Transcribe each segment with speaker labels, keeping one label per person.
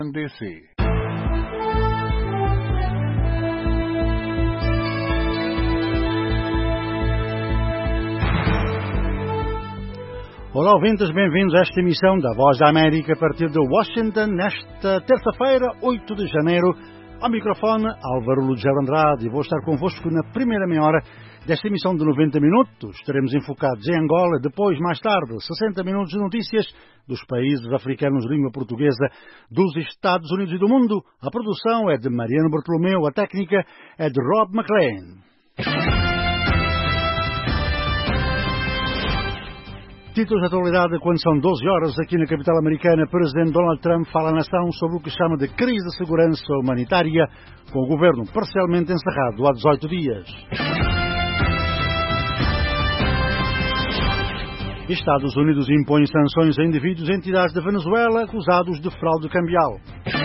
Speaker 1: DC.
Speaker 2: Olá, ouvintes, bem-vindos a esta emissão da Voz da América a partir de Washington, nesta terça-feira, 8 de janeiro. Ao microfone, Álvaro Lugero Andrade, e vou estar convosco na primeira meia hora desta emissão de 90 minutos. Estaremos enfocados em Angola, depois, mais tarde, 60 minutos de notícias dos países africanos de língua portuguesa, dos Estados Unidos e do mundo. A produção é de Mariano Bartolomeu, a técnica é de Rob McLean. Títulos de atualidade quando são 12 horas aqui na capital americana. Presidente Donald Trump fala à nação sobre o que chama de crise de segurança humanitária, com o governo parcialmente encerrado há 18 dias. Estados Unidos impõem sanções a indivíduos e entidades da Venezuela acusados de fraude cambial.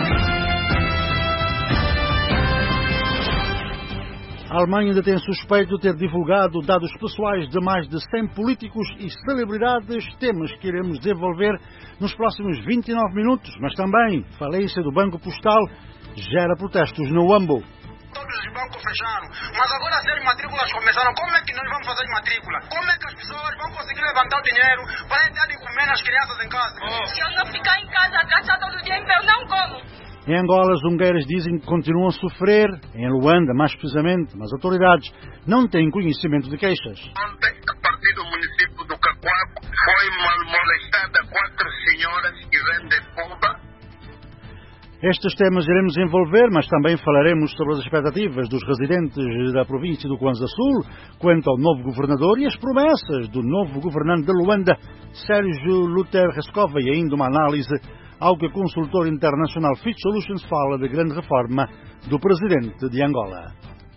Speaker 2: A Alemanha ainda tem suspeito de ter divulgado dados pessoais de mais de 100 políticos e celebridades, temas que iremos desenvolver nos próximos 29 minutos, mas também falência do Banco Postal gera protestos no Huambo.
Speaker 3: Todos os bancos fecharam, mas agora se as matrículas começaram, como é que nós vamos fazer matrícula? Como é que as pessoas vão conseguir levantar o dinheiro para dar de comer nas crianças em casa?
Speaker 4: Se eu não ficar em casa gastar todo o dinheiro, eu não como.
Speaker 2: Em Angola, as ungueiras dizem que continuam a sofrer, em Luanda mais precisamente, mas autoridades não têm conhecimento de queixas.
Speaker 3: Ontem, a partir do município do Cacoaco, foi molestada 4 senhoras que vendem pomba.
Speaker 2: Estes temas iremos envolver, mas também falaremos sobre as expectativas dos residentes da província do Kwanza Sul quanto ao novo governador e as promessas do novo governante de Luanda, Sérgio Luther Rescova, e ainda uma análise ao que o consultor internacional Fitch Solutions fala da grande reforma do presidente de Angola.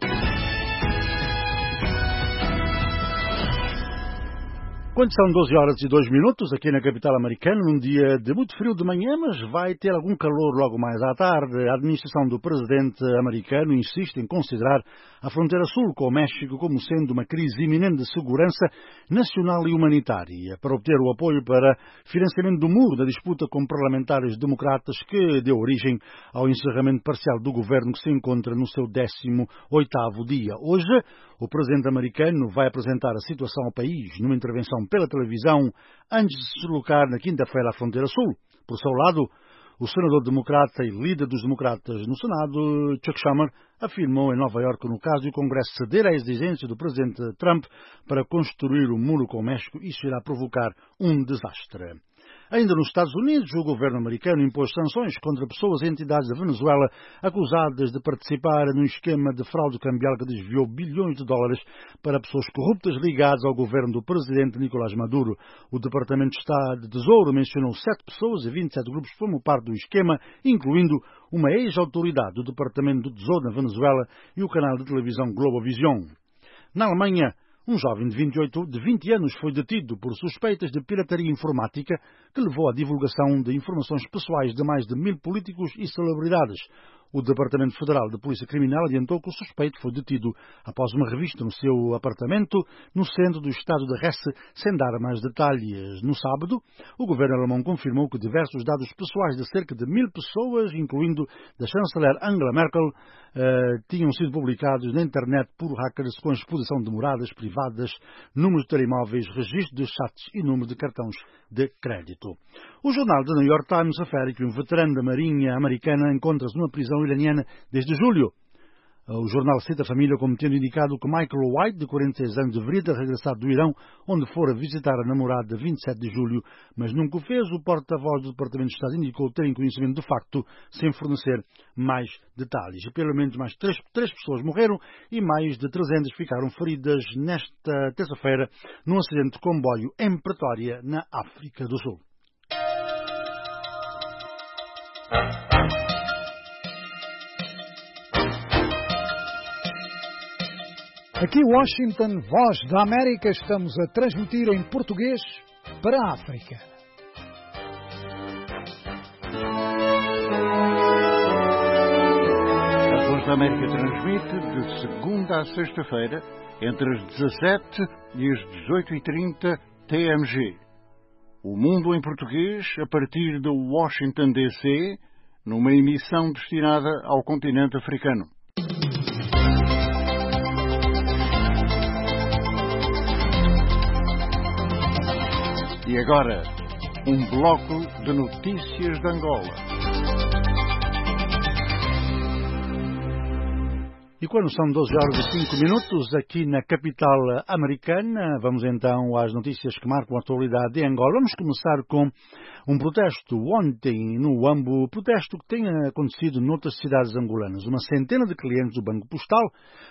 Speaker 2: Quando são 12 horas e 2 minutos aqui na capital americana, num dia de muito frio de manhã, mas vai ter algum calor logo mais à tarde, a administração do presidente americano insiste em considerar a fronteira sul com o México como sendo uma crise iminente de segurança nacional e humanitária, para obter o apoio para financiamento do muro da disputa com parlamentares democratas que deu origem ao encerramento parcial do governo que se encontra no seu 18º dia. Hoje, o presidente americano vai apresentar a situação ao país numa intervenção pela televisão antes de se deslocar na quinta-feira à fronteira sul. Por seu lado, o senador democrata e líder dos democratas no Senado, Chuck Schumer, afirmou em Nova Iorque, no caso de o Congresso ceder à exigência do presidente Trump para construir o muro com o México, isso irá provocar um desastre. Ainda nos Estados Unidos, o governo americano impôs sanções contra pessoas e entidades da Venezuela acusadas de participar num esquema de fraude cambial que desviou bilhões de dólares para pessoas corruptas ligadas ao governo do presidente Nicolás Maduro. O Departamento de Estado de Tesouro mencionou 7 pessoas e 27 grupos que formam parte do esquema, incluindo uma ex-autoridade do Departamento do Tesouro na Venezuela e o canal de televisão Globovision. Na Alemanha, um jovem de 20 anos foi detido por suspeitas de pirataria informática que levou à divulgação de informações pessoais de mais de 1000 políticos e celebridades. O Departamento Federal de Polícia Criminal adiantou que o suspeito foi detido após uma revista no seu apartamento no centro do estado de Hesse, sem dar mais detalhes. No sábado, o governo alemão confirmou que diversos dados pessoais de cerca de 1000 pessoas, incluindo da chanceler Angela Merkel, tinham sido publicados na internet por hackers com exposição de moradas privadas, números de telemóveis, registro de chats e números de cartões de crédito. O jornal The New York Times refere que um veterano da Marinha americana encontra-se numa prisão iraniana desde julho. O jornal cita a família como tendo indicado que Michael White, de 46 anos, deveria ter regressado do Irão, onde fora visitar a namorada 27 de julho, mas nunca o fez. O porta-voz do Departamento de Estado indicou terem conhecimento do facto, sem fornecer mais detalhes. E pelo menos mais três pessoas morreram e mais de 300 ficaram feridas nesta terça-feira num acidente de comboio em Pretória, na África do Sul.
Speaker 5: Aqui Washington, Voz da América, estamos a transmitir em português para a África.
Speaker 1: A Voz da América transmite de segunda a sexta-feira, entre as 17 e as 18h30 TMG. O mundo em português a partir de Washington DC, numa emissão destinada ao continente africano. E agora, um bloco de notícias de Angola.
Speaker 2: E quando são 12 horas e 5 minutos aqui na capital americana, vamos então às notícias que marcam a atualidade de Angola. Vamos começar com um protesto ontem no Huambo, protesto que tem acontecido noutras cidades angolanas. Uma centena de clientes do Banco Postal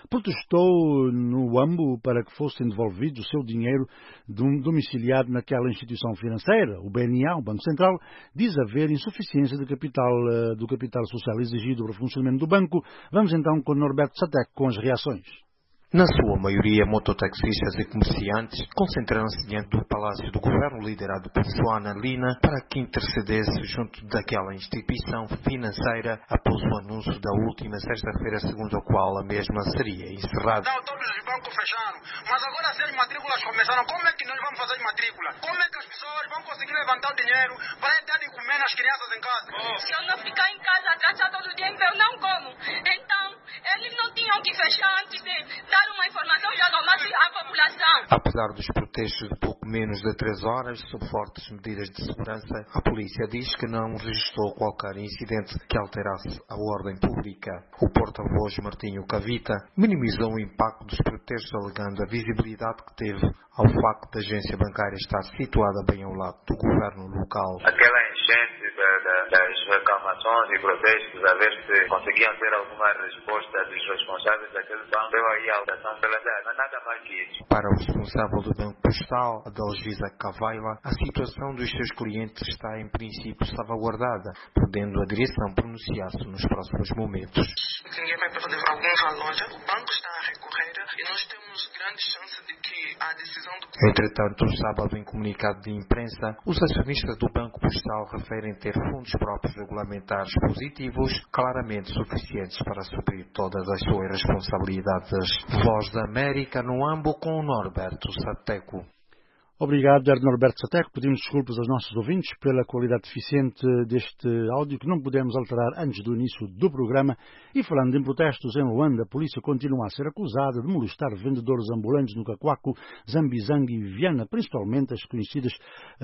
Speaker 2: protestou no Huambo para que fosse devolvido o seu dinheiro domiciliado naquela instituição financeira. O BNA, o Banco Central, diz haver insuficiência do capital social exigido para o funcionamento do banco. Vamos então com Norberto Satek com as reações.
Speaker 6: Na sua maioria, mototaxistas e comerciantes concentraram-se diante do Palácio do Governo, liderado por Joana Lina, para que intercedesse junto daquela instituição financeira após o anúncio da última sexta-feira, segundo a qual a mesma seria encerrada.
Speaker 3: Não, todos os bancos fecharam, mas agora se as matrículas começaram, como é que nós vamos fazer as matrículas? Como é que as pessoas vão conseguir levantar o dinheiro para dar de comer nas crianças em casa?
Speaker 4: Se eu não ficar em casa agachar todo o dia, eu não como. Então, eles não tinham que fechar antes de dar uma informação já normal à população.
Speaker 6: Apesar dos protestos de pouco menos de 3 horas, sob fortes medidas de segurança, a polícia diz que não registrou qualquer incidente que alterasse a ordem pública. O porta-voz Martinho Cavita minimizou o impacto dos protestos, alegando a visibilidade que teve ao facto da agência bancária estar situada bem ao lado do governo local.
Speaker 7: Aquela enchente das reclamações e protestos, a ver se conseguiam ter alguma resposta dos responsáveis daquele banco, deu aí a alteração pela data, não é nada mais que isso.
Speaker 6: Para o responsável do Banco Postal, Adalgisa Cavaila, a situação dos seus clientes está em princípio salvaguardada, podendo a direção pronunciar-se nos próximos momentos.
Speaker 3: Ninguém vai perder alguns à loja, o banco está a recorrer e nós temos grandes chances de que a decisão do...
Speaker 6: Entretanto, sábado, em comunicado de imprensa, os acionistas do Banco Postal referem ter fundos próprios regulamentares positivos, claramente suficientes para suprir todas as suas responsabilidades. Voz da América no Huambo com o Norberto Sateco.
Speaker 2: Obrigado, Norberto Sateco. Pedimos desculpas aos nossos ouvintes pela qualidade deficiente deste áudio que não pudemos alterar antes do início do programa. E falando em protestos em Luanda, a polícia continua a ser acusada de molestar vendedores ambulantes no Cacoaco, Zambizangue e Viana, principalmente as conhecidas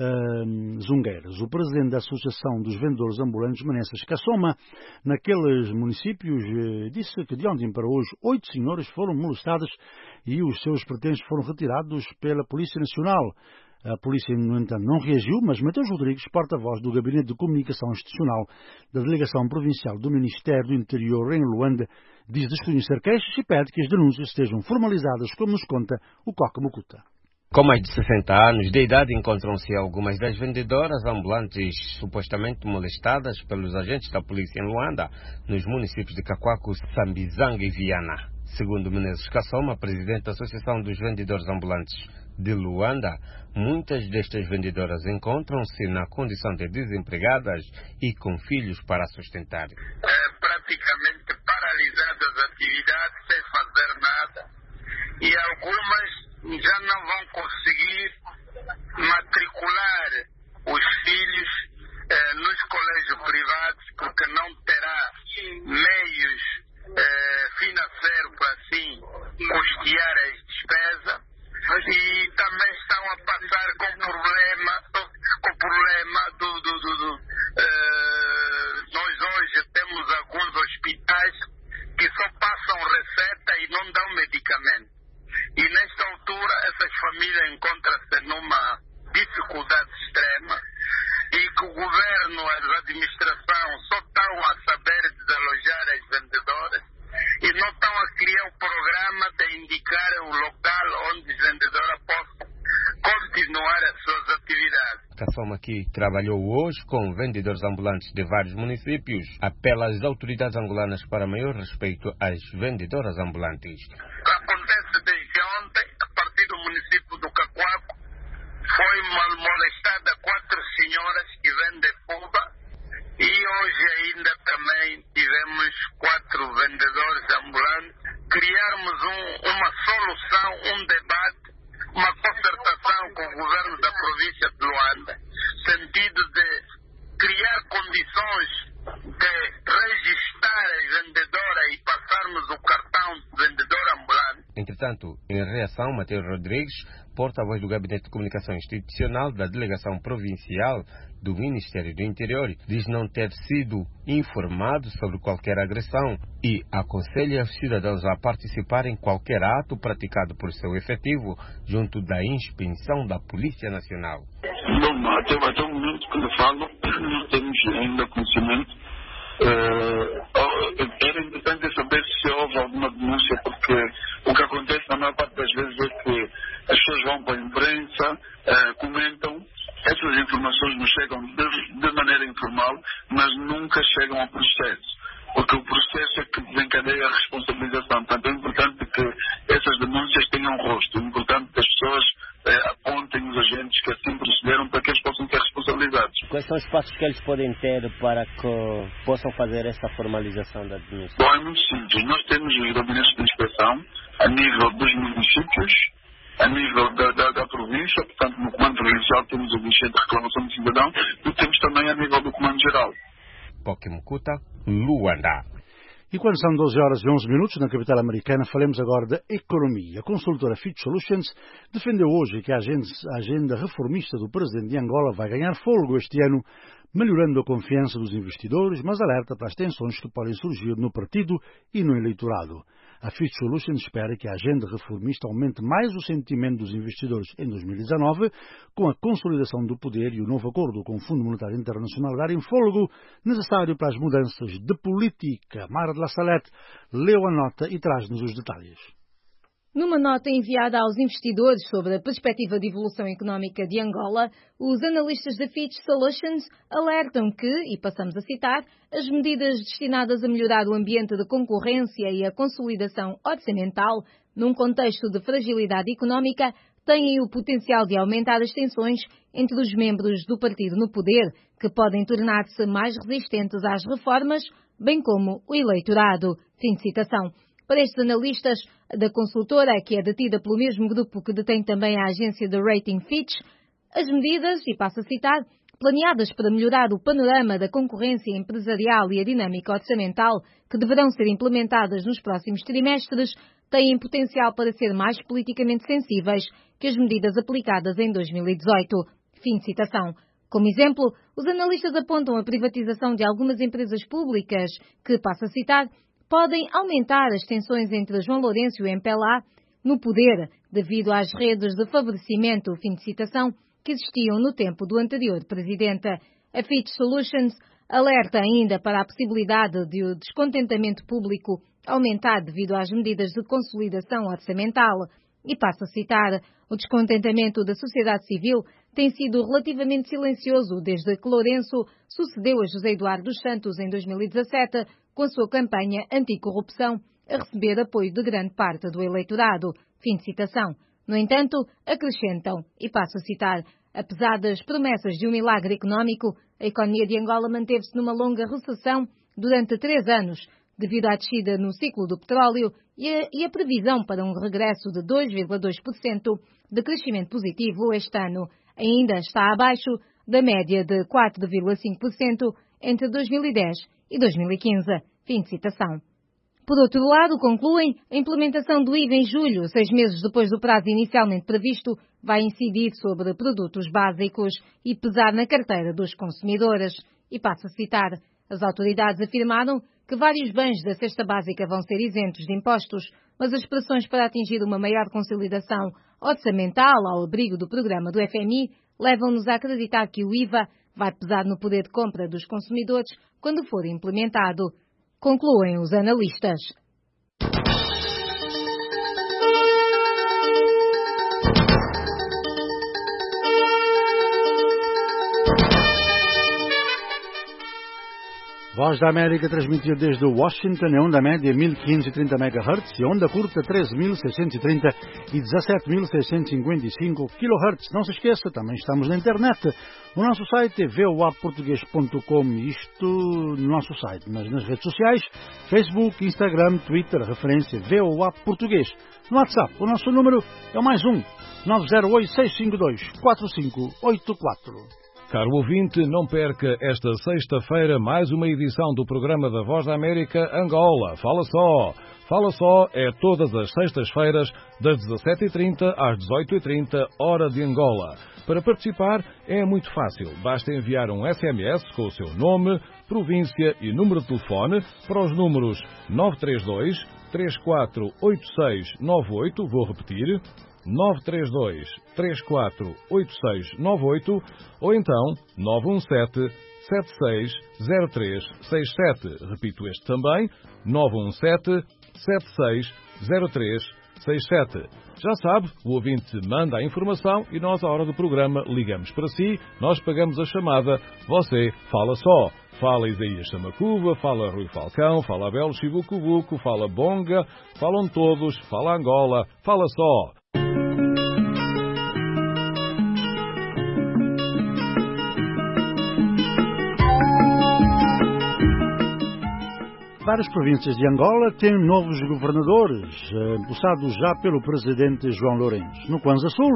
Speaker 2: zungueiras. O presidente da Associação dos Vendedores Ambulantes, Manessas Cassoma, naqueles municípios, disse que de ontem para hoje 8 senhoras foram molestadas e os seus pertences foram retirados pela Polícia Nacional. A polícia, no entanto, não reagiu, mas Mateus Rodrigues, porta-voz do Gabinete de Comunicação Institucional da Delegação Provincial do Ministério do Interior em Luanda, diz desconhecer queixas e pede que as denúncias sejam formalizadas, como nos conta o Coca Mucuta.
Speaker 8: Com mais de 60 anos de idade, encontram-se algumas das vendedoras ambulantes supostamente molestadas pelos agentes da polícia em Luanda, nos municípios de Cacoaco, Zambizangue e Viana. Segundo Menezes Cassoma, presidente da Associação dos Vendedores Ambulantes de Luanda, muitas destas vendedoras encontram-se na condição de desempregadas e com filhos para sustentar.
Speaker 9: Praticamente paralisadas as atividades sem fazer nada, e algumas já não vão conseguir matricular os filhos nos colégios privados porque não terá meios financeiros para assim custear as despesas, e também estão a passar com problema nós hoje temos alguns hospitais que só passam receita e não dão medicamento, e nesta altura essas famílias encontram-se numa dificuldade extrema, e que o governo, a administração só estão a saber desalojar as vendedoras e não estão a criar o programa de indicar o local onde as vendedoras possam continuar as suas atividades.
Speaker 8: Cassoma, que trabalhou hoje com vendedores ambulantes de vários municípios, apela às autoridades angolanas para maior respeito às vendedoras ambulantes.
Speaker 9: Acontece desde ontem, a partir do município do Cacoaco, foi molestada 4 senhoras que vendem fuba, e hoje ainda também tivemos 4 vendedores ambulantes. Criarmos uma solução, um debate, uma concertação com o governo da província de Luanda, sentido de criar condições de
Speaker 8: Entretanto, em reação, Mateus Rodrigues, porta-voz do Gabinete de Comunicação Institucional da Delegação Provincial do Ministério do Interior, diz não ter sido informado sobre qualquer agressão e aconselha os cidadãos a participar em qualquer ato praticado por seu efetivo junto da inspeção da Polícia Nacional.
Speaker 10: Não, até o momento que lhe falo, não temos ainda conhecimento. Era importante saber se houve alguma denúncia, porque o que acontece na maior parte das vezes é que as pessoas vão para a imprensa, comentam, essas informações nos chegam de maneira informal, mas nunca chegam ao processo, porque o processo é que desencadeia a responsabilização. Portanto, é importante que essas denúncias tenham rosto, é importante que as pessoas apontem os agentes que assim procederam para que eles possam ser responsabilizados.
Speaker 11: Quais são os passos que eles podem ter para que possam fazer essa formalização da denúncia?
Speaker 10: Bom, é muito simples. Nós temos os gabinetes de inspeção a nível dos municípios, a nível da província, portanto no Comando Provincial temos o Guichê de Reclamação do Cidadão e temos também a nível do Comando Geral.
Speaker 8: Pokemukuta, Luanda.
Speaker 2: E quando são 12 horas e 11 minutos na capital americana, falemos agora da economia. A consultora Fitch Solutions defendeu hoje que a agenda reformista do presidente de Angola vai ganhar fôlego este ano, melhorando a confiança dos investidores, mas alerta para as tensões que podem surgir no partido e no eleitorado. A Fitch Solutions espera que a agenda reformista aumente mais o sentimento dos investidores em 2019, com a consolidação do poder e o novo acordo com o Fundo Monetário Internacional darem fôlego necessário para as mudanças de política. Mara de la Salette leu a nota e traz-nos os detalhes.
Speaker 12: Numa nota enviada aos investidores sobre a perspectiva de evolução económica de Angola, os analistas da Fitch Solutions alertam que, e passamos a citar, as medidas destinadas a melhorar o ambiente de concorrência e a consolidação orçamental, num contexto de fragilidade económica, têm o potencial de aumentar as tensões entre os membros do partido no poder, que podem tornar-se mais resistentes às reformas, bem como o eleitorado. Fim de citação. Para estes analistas da consultora, que é detida pelo mesmo grupo que detém também a agência de rating Fitch, as medidas, e passo a citar, planeadas para melhorar o panorama da concorrência empresarial e a dinâmica orçamental, que deverão ser implementadas nos próximos trimestres, têm potencial para ser mais politicamente sensíveis que as medidas aplicadas em 2018. Fim de citação. Como exemplo, os analistas apontam a privatização de algumas empresas públicas que, passo a citar, podem aumentar as tensões entre João Lourenço e o MPLA no poder, devido às redes de favorecimento, fim de citação, que existiam no tempo do anterior presidente. A Fitch Solutions alerta ainda para a possibilidade de o descontentamento público aumentar devido às medidas de consolidação orçamental. E passo a citar, o descontentamento da sociedade civil tem sido relativamente silencioso desde que Lourenço sucedeu a José Eduardo dos Santos em 2017, com a sua campanha anticorrupção, a receber apoio de grande parte do eleitorado. Fim de citação. No entanto, acrescentam, e passo a citar, apesar das promessas de um milagre económico, a economia de Angola manteve-se numa longa recessão durante 3 anos, devido à descida no ciclo do petróleo e a previsão para um regresso de 2,2% de crescimento positivo este ano. Ainda está abaixo da média de 4,5% entre 2010 e 2015. Fim de citação. Por outro lado, concluem, a implementação do IVA em julho, 6 meses depois do prazo inicialmente previsto, vai incidir sobre produtos básicos e pesar na carteira dos consumidores. E passo a citar, as autoridades afirmaram que vários bens da cesta básica vão ser isentos de impostos, mas as pressões para atingir uma maior consolidação orçamental ao abrigo do programa do FMI levam-nos a acreditar que o IVA vai pesar no poder de compra dos consumidores quando for implementado. Concluem os analistas.
Speaker 2: Voz da América transmitir desde Washington em onda média 1530 MHz e onda curta 13.630 e 17.655 kHz. Não se esqueça, também estamos na internet. O nosso site é voaportugues.com, isto no nosso site, mas nas redes sociais, Facebook, Instagram, Twitter, referência VOA Português. No WhatsApp, o nosso número é o +1 908 652 4584.
Speaker 13: Caro ouvinte, não perca esta sexta-feira mais uma edição do programa da Voz da América Angola. Fala só! Fala só é todas as sextas-feiras, das 17h30 às 18h30, hora de Angola. Para participar é muito fácil. Basta enviar um SMS com o seu nome, província e número de telefone para os números 932 348698, vou repetir, 932 348698 ou então 917 760367. Repito este também, 917 760367. Já sabe, o ouvinte manda a informação e nós, à hora do programa, ligamos para si, nós pagamos a chamada, você fala só. Fala Isaías Samacuva, fala Rui Falcão, fala Abel Chibucubuco, fala Bonga, falam todos, fala Angola, fala só.
Speaker 2: Várias províncias de Angola têm novos governadores, impulsados já pelo presidente João Lourenço. No Kwanza Sul,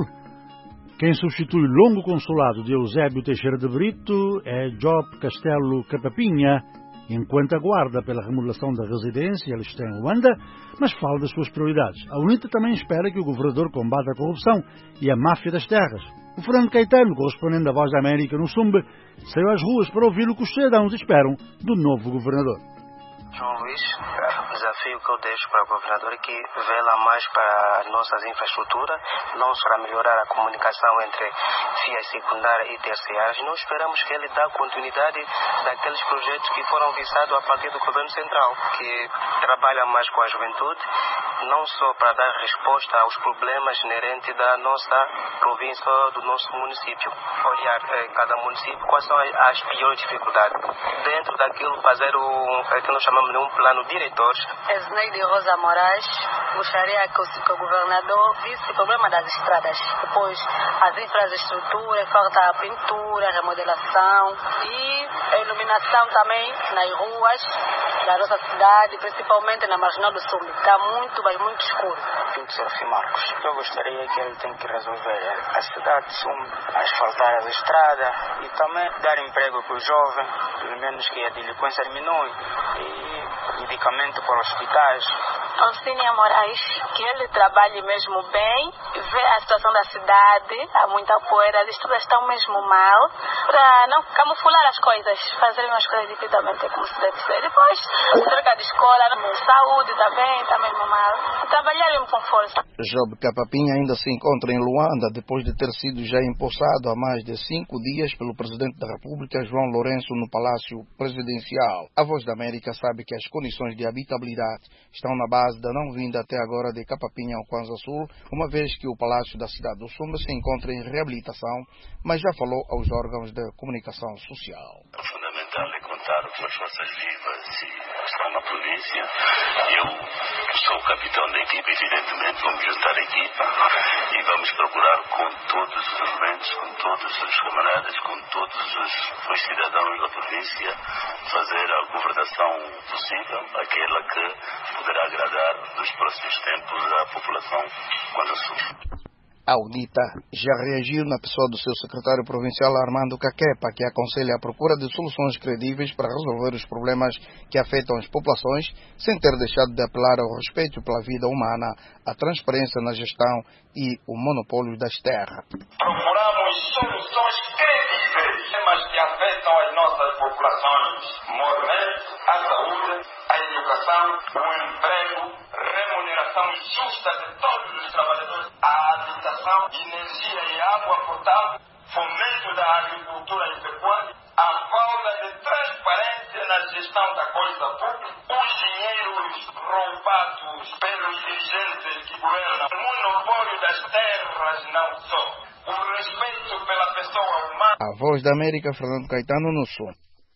Speaker 2: quem substitui o longo consulado de Eusébio Teixeira de Brito é Job Castelo Capapinha, enquanto aguarda pela remodelação da residência, ele está em Luanda, mas fala das suas prioridades. A UNITA também espera que o governador combata a corrupção e a máfia das terras. O Fernando Caetano, correspondente da Voz da América no Sumbe, saiu às ruas para ouvir o que os cidadãos esperam do novo governador.
Speaker 14: João Luís, o desafio que eu deixo para o governador é que vela mais para as nossas infraestruturas, não só para melhorar a comunicação entre vias secundárias e terciárias. Nós esperamos que ele dê continuidade daqueles projetos que foram visados a partir do governo central, que trabalha mais com a juventude, não só para dar resposta aos problemas inerentes da nossa província, do nosso município. Olhar cada município, quais são as piores dificuldades. Dentro daquilo, fazer o que nós chamamos de um plano diretor.
Speaker 15: Esneide Rosa Moraes, gostaria que o governador visse o problema das estradas, depois as infraestruturas, falta a pintura, a remodelação e a iluminação também nas ruas da nossa cidade, principalmente na Marginal do Sul. Está muito, mas muito escuro.
Speaker 14: Sr. Marcos, eu gostaria que ele tenha que resolver a cidade de Sum, asfaltar as estradas e também dar emprego para os jovens, pelo menos que a delinquência diminui, e medicamento para os hospitais.
Speaker 15: Alcínia Moraes, que ele trabalhe mesmo bem, vê a situação da cidade, há muita poeira, as estradas estão mesmo mal, para não camuflar as coisas, fazer umas coisas devidamente como se deve ser. Depois, troca de escola, saúde também mesmo mal. Trabalhar mesmo com força.
Speaker 16: Job Capapinha ainda se encontra em Luanda, depois de ter sido já empossado há mais de 5 dias pelo Presidente da República, João Lourenço, no Palácio Presidencial. A Voz da América sabe que as condições de habitabilidade estão na base da não vinda até agora de Capapinha ao Kwanza Sul, uma vez que o Palácio da cidade do Sumbe se encontra em reabilitação, mas já falou aos órgãos de comunicação social.
Speaker 17: É fundamental é contar com as forças vivas e estão na província. Eu sou o capitão da equipa, evidentemente, vamos juntar a equipa e vamos procurar com todos os elementos, com todos os camaradas, com todos os cidadãos da província, fazer a governação possível, aquela que poderá agradar nos próximos tempos à população quando Sul.
Speaker 16: A UNITA já reagiu na pessoa do seu secretário provincial Armando Caquepa, que aconselha a procura de soluções credíveis para resolver os problemas que afetam as populações, sem ter deixado de apelar ao respeito pela vida humana, a transparência na gestão e o monopólio das terras.
Speaker 3: Procuramos soluções credíveis, temas que afetam as nossas populações, moralmente, a saúde, a educação, o emprego, remuneração justa de todos os trabalhadores, a habitação, energia e água potável, fomento da agricultura e pecuária, a falta de transparência na gestão da coisa pública, os dinheiros roubados pelos dirigentes que governam, o monopólio das terras não só, o respeito pela pessoa humana.
Speaker 16: A Voz da América, Fernando Caetano, no Sul.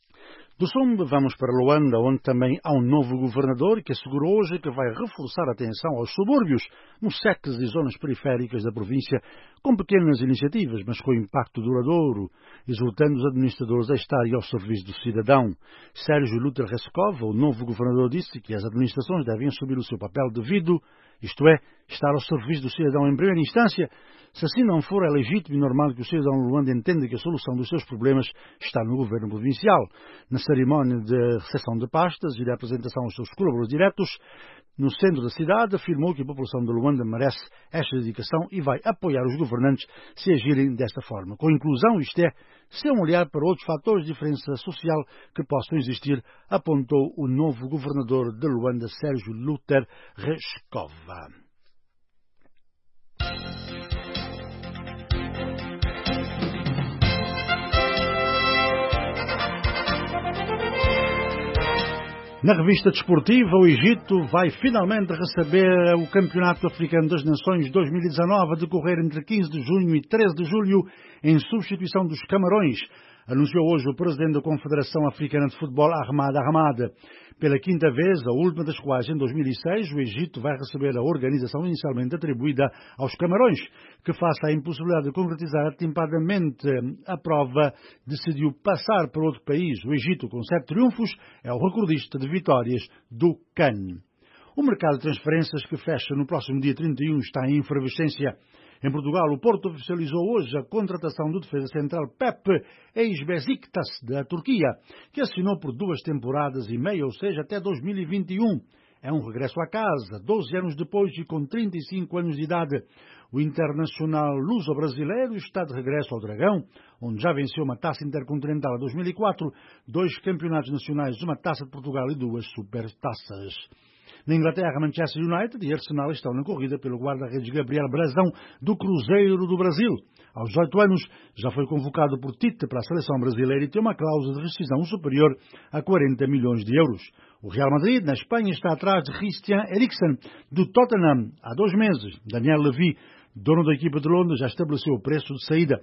Speaker 2: Do Sumbe vamos para Luanda, onde também há um novo governador que assegurou hoje que vai reforçar a atenção aos subúrbios, nos SECs e zonas periféricas da província, com pequenas iniciativas, mas com impacto duradouro, exortando os administradores a estarem ao serviço do cidadão. Sérgio Luter Reskov, o novo governador, disse que as administrações devem assumir o seu papel devido, isto é, estar ao serviço do cidadão em primeira instância. Se assim não for, é legítimo e normal que o cidadão de Luanda entenda que a solução dos seus problemas está no governo provincial. Na cerimónia de recepção de pastas e de apresentação aos seus colaboradores diretos, no centro da cidade, afirmou que a população de Luanda merece esta dedicação e vai apoiar os governantes se agirem desta forma. Com inclusão, isto é, sem olhar para outros fatores de diferença social que possam existir, apontou o novo governador de Luanda, Sérgio Luter Reskov. Na revista desportiva, o Egito vai finalmente receber o Campeonato Africano das Nações 2019 a decorrer entre 15 de junho e 13 de julho, em substituição dos Camarões, anunciou hoje o presidente da Confederação Africana de Futebol, Ahmad Ahmad. Pela quinta vez, a última das quais em 2006, o Egito vai receber a organização inicialmente atribuída aos Camarões, que, face à impossibilidade de concretizar atempadamente a prova, decidiu passar para outro país. O Egito, com 7 triunfos, é o recordista de vitórias do CAN. O mercado de transferências, que fecha no próximo dia 31, está em efervescência. Em Portugal, o Porto oficializou hoje a contratação do defesa central Pepe Ex-Besiktas, da Turquia, que assinou por 2 temporadas e meia, ou seja, até 2021. É um regresso à casa, 12 anos depois e com 35 anos de idade. O internacional luso-brasileiro está de regresso ao Dragão, onde já venceu uma taça intercontinental em 2004, 2 campeonatos nacionais, uma taça de Portugal e 2 supertaças. Na Inglaterra, Manchester United e Arsenal estão na corrida pelo guarda-redes Gabriel Brazão, do Cruzeiro do Brasil. Aos 18 anos, já foi convocado por Tite para a seleção brasileira e tem uma cláusula de rescisão superior a 40 milhões de euros. O Real Madrid, na Espanha, está atrás de Christian Eriksen, do Tottenham, há 2 meses. Daniel Levy, dono da equipa de Londres, já estabeleceu o preço de saída,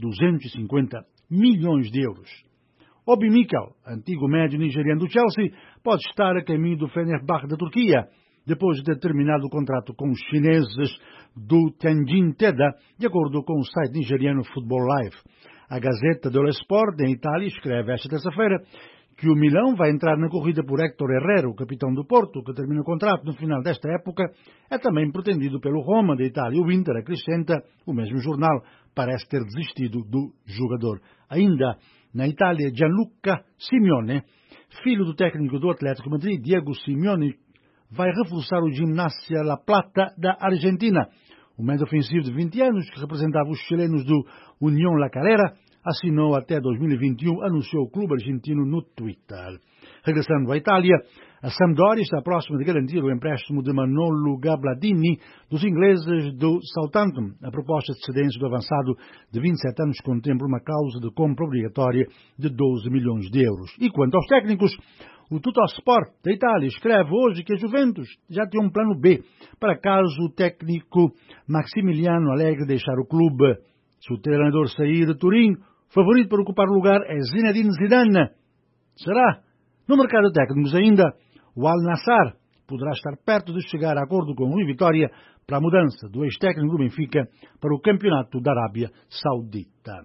Speaker 2: 250 milhões de euros. Obi Mikel, antigo médio nigeriano do Chelsea, pode estar a caminho do Fenerbahçe da Turquia, depois de ter terminado o contrato com os chineses do Tianjin Teda, de acordo com o site nigeriano Football Live. A Gazeta dello Sport, em Itália, escreve esta terça-feira que o Milão vai entrar na corrida por Héctor Herrera, o capitão do Porto, que termina o contrato no final desta época, é também pretendido pelo Roma da Itália. O Inter acrescenta, o mesmo jornal parece ter desistido do jogador. Ainda na Itália, Gianluca Simeone, filho do técnico do Atlético Madrid, Diego Simeone, vai reforçar o Gimnasia La Plata da Argentina. O médio ofensivo de 20 anos, que representava os chilenos do Unión La Calera, assinou até 2021, anunciou o clube argentino no Twitter. Regressando à Itália, a Sampdoria está próxima de garantir o empréstimo de Manolo Gabladini dos ingleses do Southampton. A proposta de cedência do avançado de 27 anos contempla uma cláusula de compra obrigatória de 12 milhões de euros. E quanto aos técnicos, o Tuttosport da Itália escreve hoje que a Juventus já tem um plano B para caso o técnico Maximiliano Allegri deixar o clube. Se o treinador sair de Turim, favorito para ocupar o lugar é Zinedine Zidane. Será? No mercado de técnicos ainda, o Al-Nassr poderá estar perto de chegar a acordo com o Rui Vitória para a mudança do ex-técnico do Benfica para o campeonato da Arábia Saudita.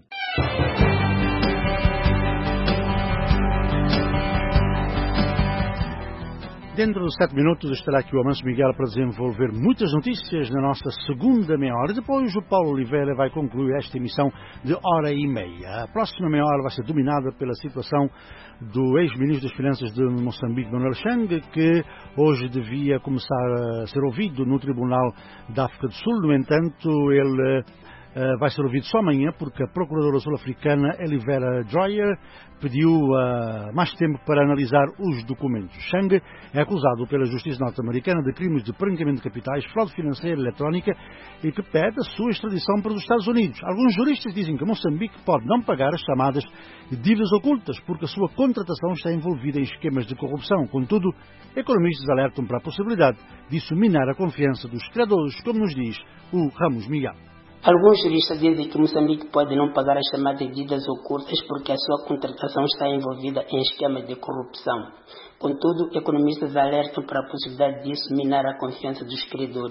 Speaker 2: Dentro de 7 minutos estará aqui o Amancio Miguel para desenvolver muitas notícias na nossa segunda meia hora. Depois o Paulo Oliveira vai concluir esta emissão de 1h30. A próxima meia hora vai ser dominada pela situação do ex-ministro das Finanças de Moçambique, Manuel Chang, que hoje devia começar a ser ouvido no Tribunal da África do Sul. No entanto, ele vai ser ouvido só amanhã, porque a procuradora sul-africana Elivera Dreyer pediu mais tempo para analisar os documentos. Chang é acusado pela Justiça Norte-Americana de crimes de branqueamento de capitais, fraude financeira e eletrónica e que pede a sua extradição para os Estados Unidos. Alguns juristas dizem que Moçambique pode não pagar as chamadas dívidas ocultas, porque a sua contratação está envolvida em esquemas de corrupção. Contudo, economistas alertam para a possibilidade disso minar a confiança dos credores, como nos diz o Ramos Miguel.
Speaker 18: Alguns juristas dizem que Moçambique pode não pagar as chamadas dívidas ocultas porque a sua contratação está envolvida em esquemas de corrupção. Contudo, economistas alertam para a possibilidade disso minar a confiança dos credores.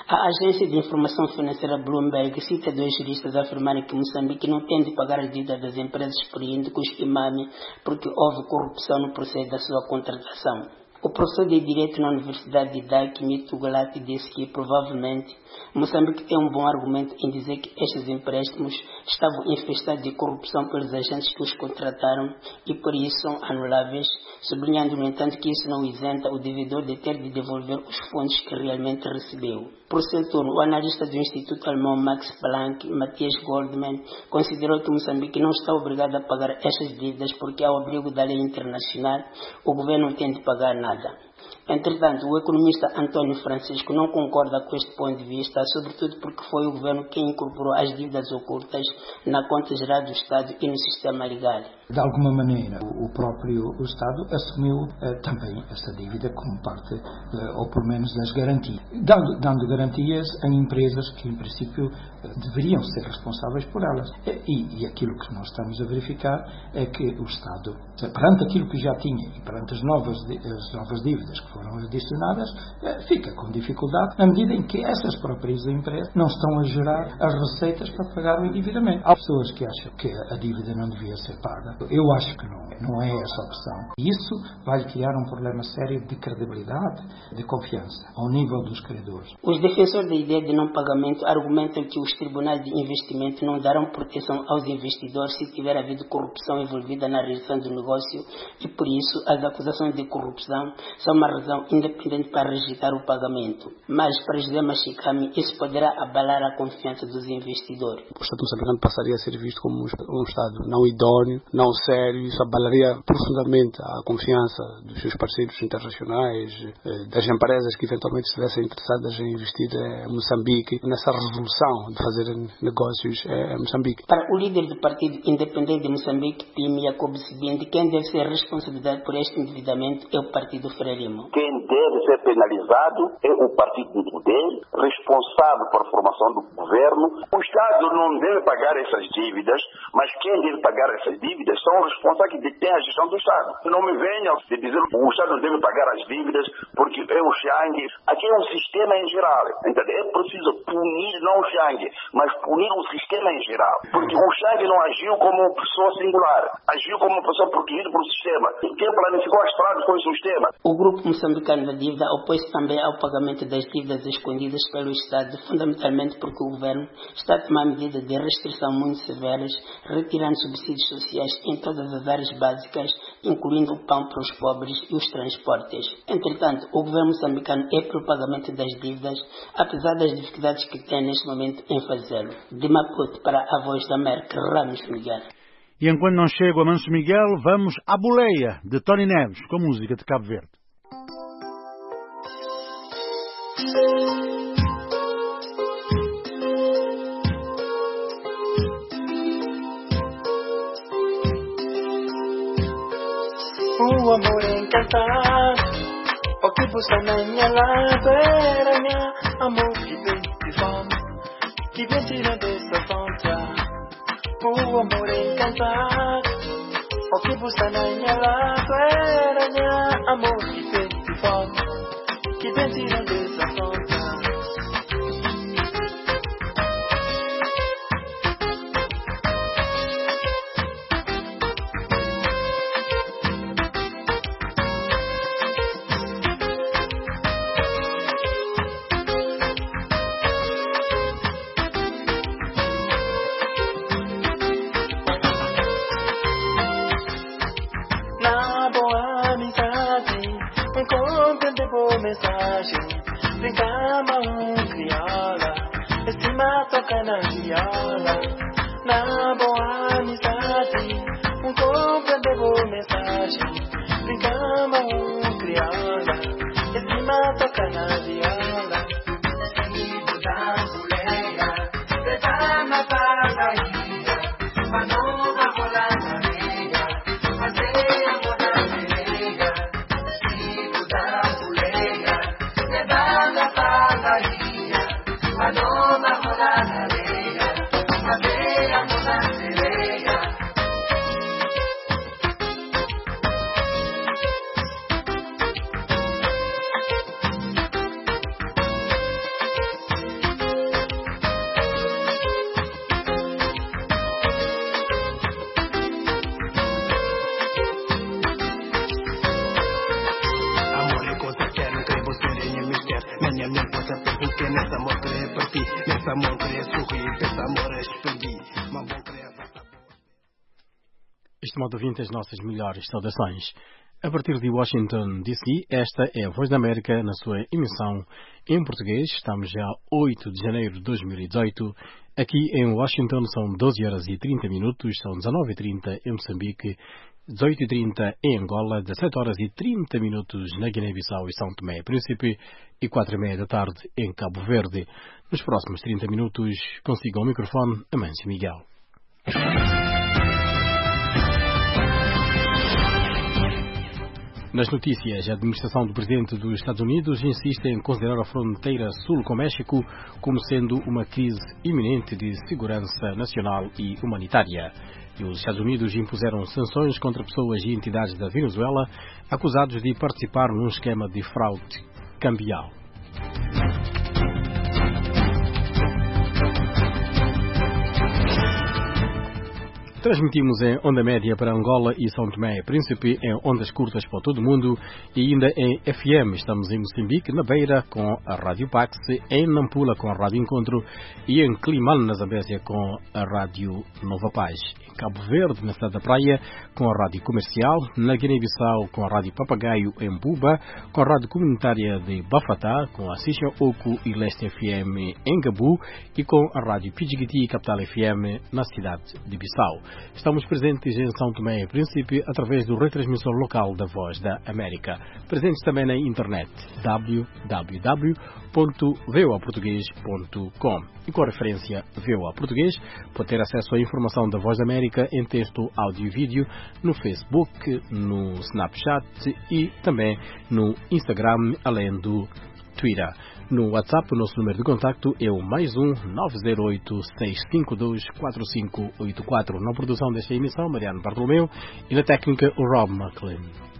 Speaker 18: A agência de informação financeira Bloomberg cita 2 juristas a afirmarem que Moçambique não tem de pagar as dívidas das empresas Príndicos e Mami porque houve corrupção no processo da sua contratação. O professor de Direito na Universidade de Dak, Mito Galati, disse que provavelmente Moçambique tem um bom argumento em dizer que estes empréstimos estavam infestados de corrupção pelos agentes que os contrataram e por isso são anuláveis, sublinhando, no entanto, que isso não isenta o devedor de ter de devolver os fundos que realmente recebeu. Por seu turno, o analista do Instituto Alemão Max Planck, Matthias Goldman, considerou que Moçambique não está obrigado a pagar estas dívidas porque, ao abrigo da lei internacional, o governo não tem de pagar nada. Entretanto, o economista António Francisco não concorda com este ponto de vista, sobretudo porque foi o governo quem incorporou as dívidas ocultas na conta geral do Estado e no sistema legal.
Speaker 19: De alguma maneira, o próprio Estado assumiu também essa dívida como parte, ou pelo menos, das garantias, dando garantias a empresas que, em princípio, deveriam ser responsáveis por elas. E aquilo que nós estamos a verificar é que o Estado, perante aquilo que já tinha e perante as novas dívidas que foram adicionadas, fica com dificuldade na medida em que essas próprias empresas não estão a gerar as receitas para pagar o endividamento. Há pessoas que acham que a dívida não devia ser paga. Eu acho que não é essa a opção. E isso vai criar um problema sério de credibilidade, de confiança, ao nível dos credores.
Speaker 18: Os defensores da ideia de não pagamento argumentam que os tribunais de investimento não darão proteção aos investidores se tiver havido corrupção envolvida na realização do negócio e, por isso, as acusações de corrupção são uma razão independente para rejeitar o pagamento. Mas, para José Machikami, isso poderá abalar a confiança dos investidores.
Speaker 20: O Estado moçambicano passaria a ser visto como um Estado não idóneo, não sério. Isso abalaria profundamente a confiança dos seus parceiros internacionais, das empresas que eventualmente estivessem interessadas em investir em Moçambique, nessa resolução de fazer negócios em Moçambique.
Speaker 18: Para o líder do Partido Independente de Moçambique, Pim Jacob Sibindi, quem deve ser responsabilizado por este endividamento é o Partido Frelimo.
Speaker 21: Quem deve ser penalizado é o partido do poder, responsável por formação do governo. O Estado não deve pagar essas dívidas, mas quem deve pagar essas dívidas são os responsáveis que têm a gestão do Estado. Não me venham de dizer que o Estado deve pagar as dívidas porque é o Xangue. Aqui é um sistema em geral. Então é preciso punir não o Xangue, mas punir o sistema em geral. Porque o Xangue não agiu como pessoa singular, agiu como pessoa protegida pelo sistema. Quem planificou as estradas foi o sistema.
Speaker 18: O Grupo Moçambicano da Dívida opõe-se também ao pagamento das dívidas escondidas pelo Estado, fundamentalmente porque o governo está a tomar medidas de restrição muito severas, retirando subsídios sociais em todas as áreas básicas, incluindo o pão para os pobres e os transportes. Entretanto, o governo moçambicano é pelo pagamento das dívidas, apesar das dificuldades que tem neste momento em fazê-lo. De Maputo para a Voz da América, Ramos Miguel.
Speaker 2: E enquanto não chego a Manso Miguel, vamos à Boleia, de Tony Neves, com música de Cabo Verde.
Speaker 22: O amor encantado, o que busca na minha ladeira, amor que vem de fome, que vem tirando essa vontade. O amor encantado, o que busca na minha ladeira, amor que vem de fome, que vem tirando essa vontade. Mensagem, vem cá, mão crioula, estima toca na viola, na boa amizade, compreender boa mensagem, vem cá, mão crioula, estima toca na viola, filho da boleia, levar na padaria, mas não vai rolar na areia, fazer amor na areia, filho da boleia. Na padaria, a dona roda na areia, a beira na sereia.
Speaker 1: Pensa amor, querer sorrir, pensa amor, expedir. Mas vou querer essa.
Speaker 5: Estimado ouvinte, as nossas melhores saudações. A partir de Washington, D.C., esta é a Voz da América na sua emissão em português. Estamos já a 8 de janeiro de 2018. Aqui em Washington são 12 horas e 30 minutos, são 19h30 em Moçambique, 18h30 em Angola, 17 horas e 30 minutos na Guiné-Bissau e São Tomé e Príncipe e 4h30 da tarde em Cabo Verde. Nos próximos 30 minutos, consiga o microfone Amâncio Miguel. Nas notícias, a administração do presidente dos Estados Unidos insiste em considerar a fronteira sul com o México como sendo uma crise iminente de segurança nacional e humanitária. E os Estados Unidos impuseram sanções contra pessoas e entidades da Venezuela acusados de participar num esquema de fraude cambial. Transmitimos em onda média para Angola e São Tomé e Príncipe, em ondas curtas para todo o mundo e ainda em FM. Estamos em Moçambique, na Beira, com a Rádio Pax, em Nampula, com a Rádio Encontro e em Climane, na Zambésia, com a Rádio Nova Paz. Em Cabo Verde, na cidade da Praia, com a Rádio Comercial, na Guiné-Bissau, com a Rádio Papagaio, em Buba, com a Rádio Comunitária de Bafatá, com a Cisha Oco e Leste FM em Gabu e com a Rádio Pidjigiti Capital FM na cidade de Bissau. Estamos presentes em São Tomé e Príncipe através do retransmissor local da Voz da América. Presentes também na internet www.voaportugues.com e com a referência VOA Português pode ter acesso à informação da Voz da América em texto, áudio e vídeo no Facebook, no Snapchat e também no Instagram, além do Twitter. No WhatsApp, o nosso número de contacto é o +1 908 652 4584. Na produção desta emissão, Mariano Bartolomeu e na técnica, o Rob McLean.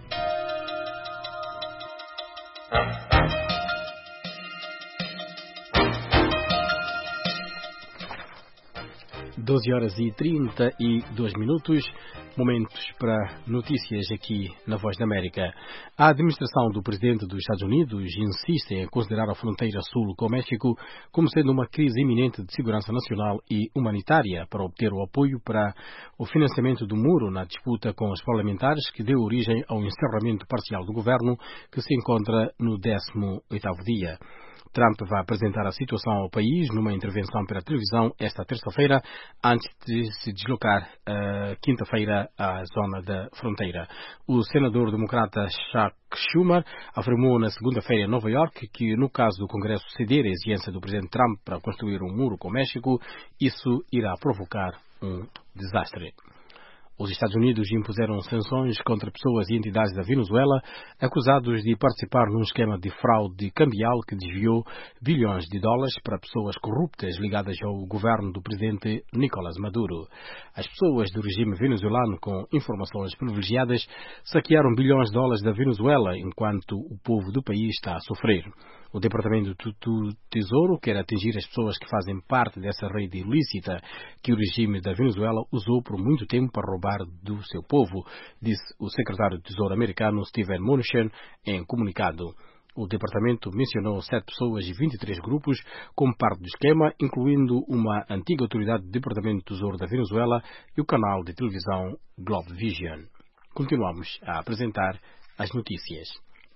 Speaker 5: Doze horas e 32 minutos, momentos para notícias aqui na Voz da América. A administração do presidente dos Estados Unidos insiste em considerar a fronteira sul com o México como sendo uma crise iminente de segurança nacional e humanitária para obter o apoio para o financiamento do muro na disputa com os parlamentares que deu origem ao encerramento parcial do governo que se encontra no 18º dia. Trump vai apresentar a situação ao país numa intervenção pela televisão esta terça-feira, antes de se deslocar quinta-feira à zona da fronteira. O senador democrata Chuck Schumer afirmou na segunda-feira em Nova York que, no caso do Congresso ceder a exigência do presidente Trump para construir um muro com o México, isso irá provocar um desastre. Os Estados Unidos impuseram sanções contra pessoas e entidades da Venezuela acusados de participar num esquema de fraude cambial que desviou bilhões de dólares para pessoas corruptas ligadas ao governo do presidente Nicolás Maduro. As pessoas do regime venezuelano com informações privilegiadas saquearam bilhões de dólares da Venezuela enquanto o povo do país está a sofrer. O Departamento do Tesouro quer atingir as pessoas que fazem parte dessa rede ilícita que o regime da Venezuela usou por muito tempo para roubar do seu povo, disse o secretário do Tesouro americano Steven Mnuchin em comunicado. O departamento mencionou 7 pessoas e 23 grupos como parte do esquema, incluindo uma antiga autoridade do Departamento do Tesouro da Venezuela e o canal de televisão Globovision. Continuamos a apresentar as notícias.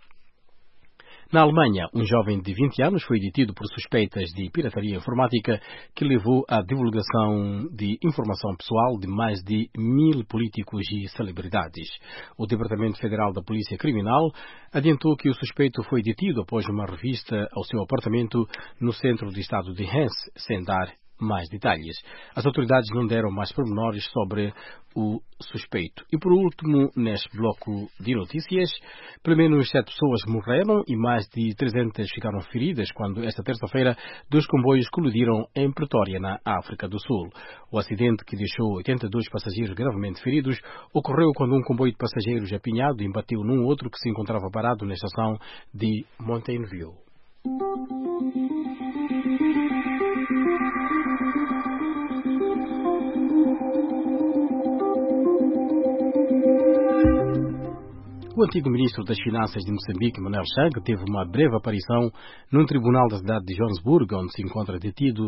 Speaker 5: Na Alemanha, um jovem de 20 anos foi detido por suspeitas de pirataria informática que levou à divulgação de informação pessoal de mais de 1000 políticos e celebridades. O Departamento Federal da Polícia Criminal adiantou que o suspeito foi detido após uma revista ao seu apartamento no centro do estado de Hesse, sem dar mais detalhes. As autoridades não deram mais pormenores sobre o suspeito. E por último, neste bloco de notícias, pelo menos 7 pessoas morreram e mais de 300 ficaram feridas quando esta terça-feira 2 comboios colidiram em Pretória, na África do Sul. O acidente, que deixou 82 passageiros gravemente feridos, ocorreu quando um comboio de passageiros apinhado embateu num outro que se encontrava parado na estação de Mountain View. O antigo ministro das Finanças de Moçambique, Manel Chang, teve uma breve aparição num tribunal da cidade de Joanesburgo, onde se encontra detido